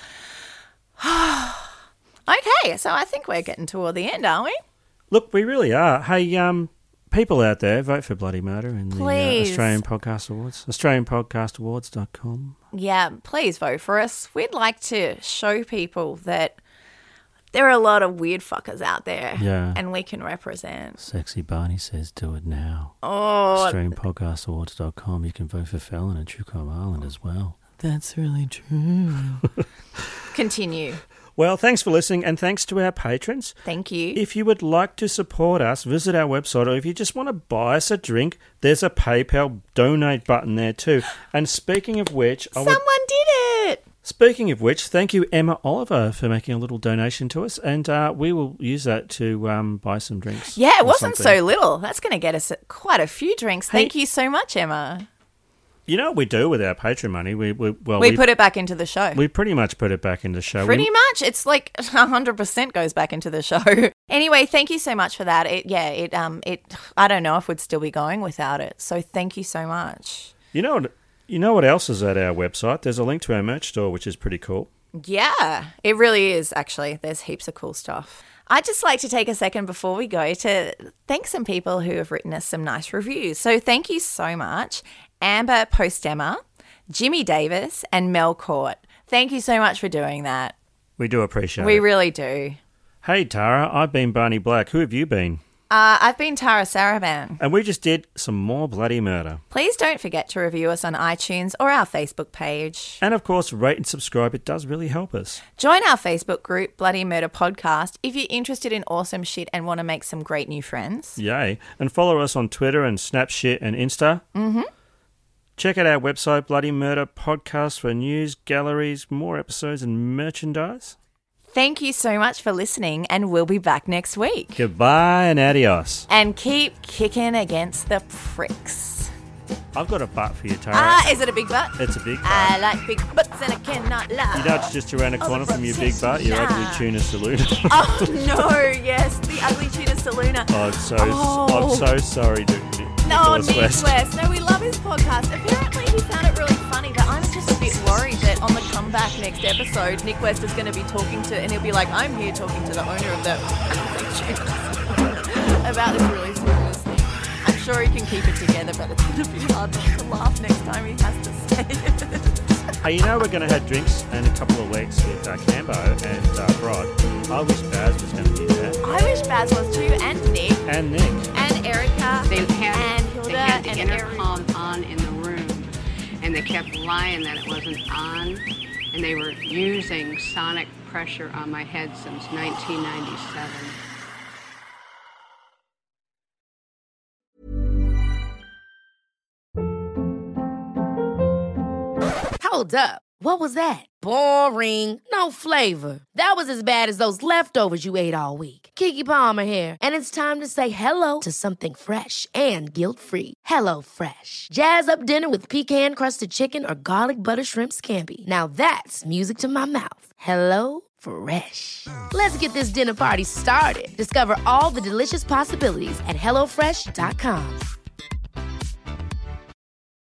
Okay, so I think we're getting toward the end, aren't we? Look, we really are. Hey, um, people out there, vote for Bloody Murder in the uh, Please. Australian Podcast Awards. Australian Podcast Awards dot com. Yeah, please vote for us. We'd like to show people that there are a lot of weird fuckers out there. Yeah. And we can represent. Sexy Barney says do it now. Oh. Australian Podcast Awards dot com. You can vote for Fallon and True Crime Island as well. That's really true. Continue. Well, thanks for listening, and thanks to our patrons. Thank you. If you would like to support us, visit our website, or if you just want to buy us a drink, there's a PayPal donate button there too. And speaking of which, I would, Someone did it! speaking of which, thank you, Emma Oliver, for making a little donation to us, and uh, we will use that to um, buy some drinks. Yeah, it or wasn't something. so little. That's going to get us quite a few drinks. Hey- Thank you so much, Emma. You know what we do with our Patreon money? We, we well, we, put it back into the show. We pretty much put it back into the show. Pretty We- much. It's like one hundred percent goes back into the show. Anyway, thank you so much for that. It, yeah, it, um, it, I don't know if we'd still be going without it. So thank you so much. You know what? You know what else is at our website? There's a link to our merch store, which is pretty cool. Yeah, it really is, actually. There's heaps of cool stuff. I'd just like to take a second before we go to thank some people who have written us some nice reviews. So thank you so much, Amber Postema, Jimmy Davis, and Mel Court. Thank you so much for doing that. We do appreciate We it. really do. Hey, Tara, I've been Barney Black. Who have you been? Uh, I've been Tara Saraban. And we just did some more Bloody Murder. Please don't forget to review us on iTunes or our Facebook page. And of course, rate and subscribe. It does really help us. Join our Facebook group, Bloody Murder Podcast, if you're interested in awesome shit and want to make some great new friends. Yay. And follow us on Twitter and Snapchat and Insta. Mm-hmm. Check out our website, Bloody Murder Podcast, for news, galleries, more episodes and merchandise. Thank you so much for listening, and we'll be back next week. Goodbye and adios. And keep kicking against the pricks. I've got a butt for you, Tara. Ah, is it a big butt? It's a big butt. I like big butts and I cannot lie. You know it's just around the corner from your big butt, your ugly tuna saloon. Oh, no, yes, the ugly tuna saloona. Oh, I'm so, Oh. I'm so sorry, dude. No, Nicholas Nick West. West. No, we love his podcast. Apparently he found it really funny, but I'm just a bit worried that on the comeback next episode, Nick West is going to be talking to, and he'll be like, I'm here talking to the owner of the about this really serious thing. I'm sure he can keep it together, but it's going to be hard not to laugh next time he has to say it. Hey, you know we're going to have drinks in a couple of weeks with uh, Cambo and uh, Rod. I wish Baz was going to be there. I wish Baz was too, and Nick. And Nick. And Erica. They had, and Hilda. they had the and intercom on in the room, and they kept lying that it wasn't on, and they were using sonic pressure on my head since nineteen ninety-seven. Hold up. What was that? Boring. No flavor. That was as bad as those leftovers you ate all week. Keke Palmer here, and it's time to say hello to something fresh and guilt-free. Hello Fresh. Jazz up dinner with pecan-crusted chicken or garlic butter shrimp scampi. Now that's music to my mouth. Hello Fresh. Let's get this dinner party started. Discover all the delicious possibilities at hello fresh dot com.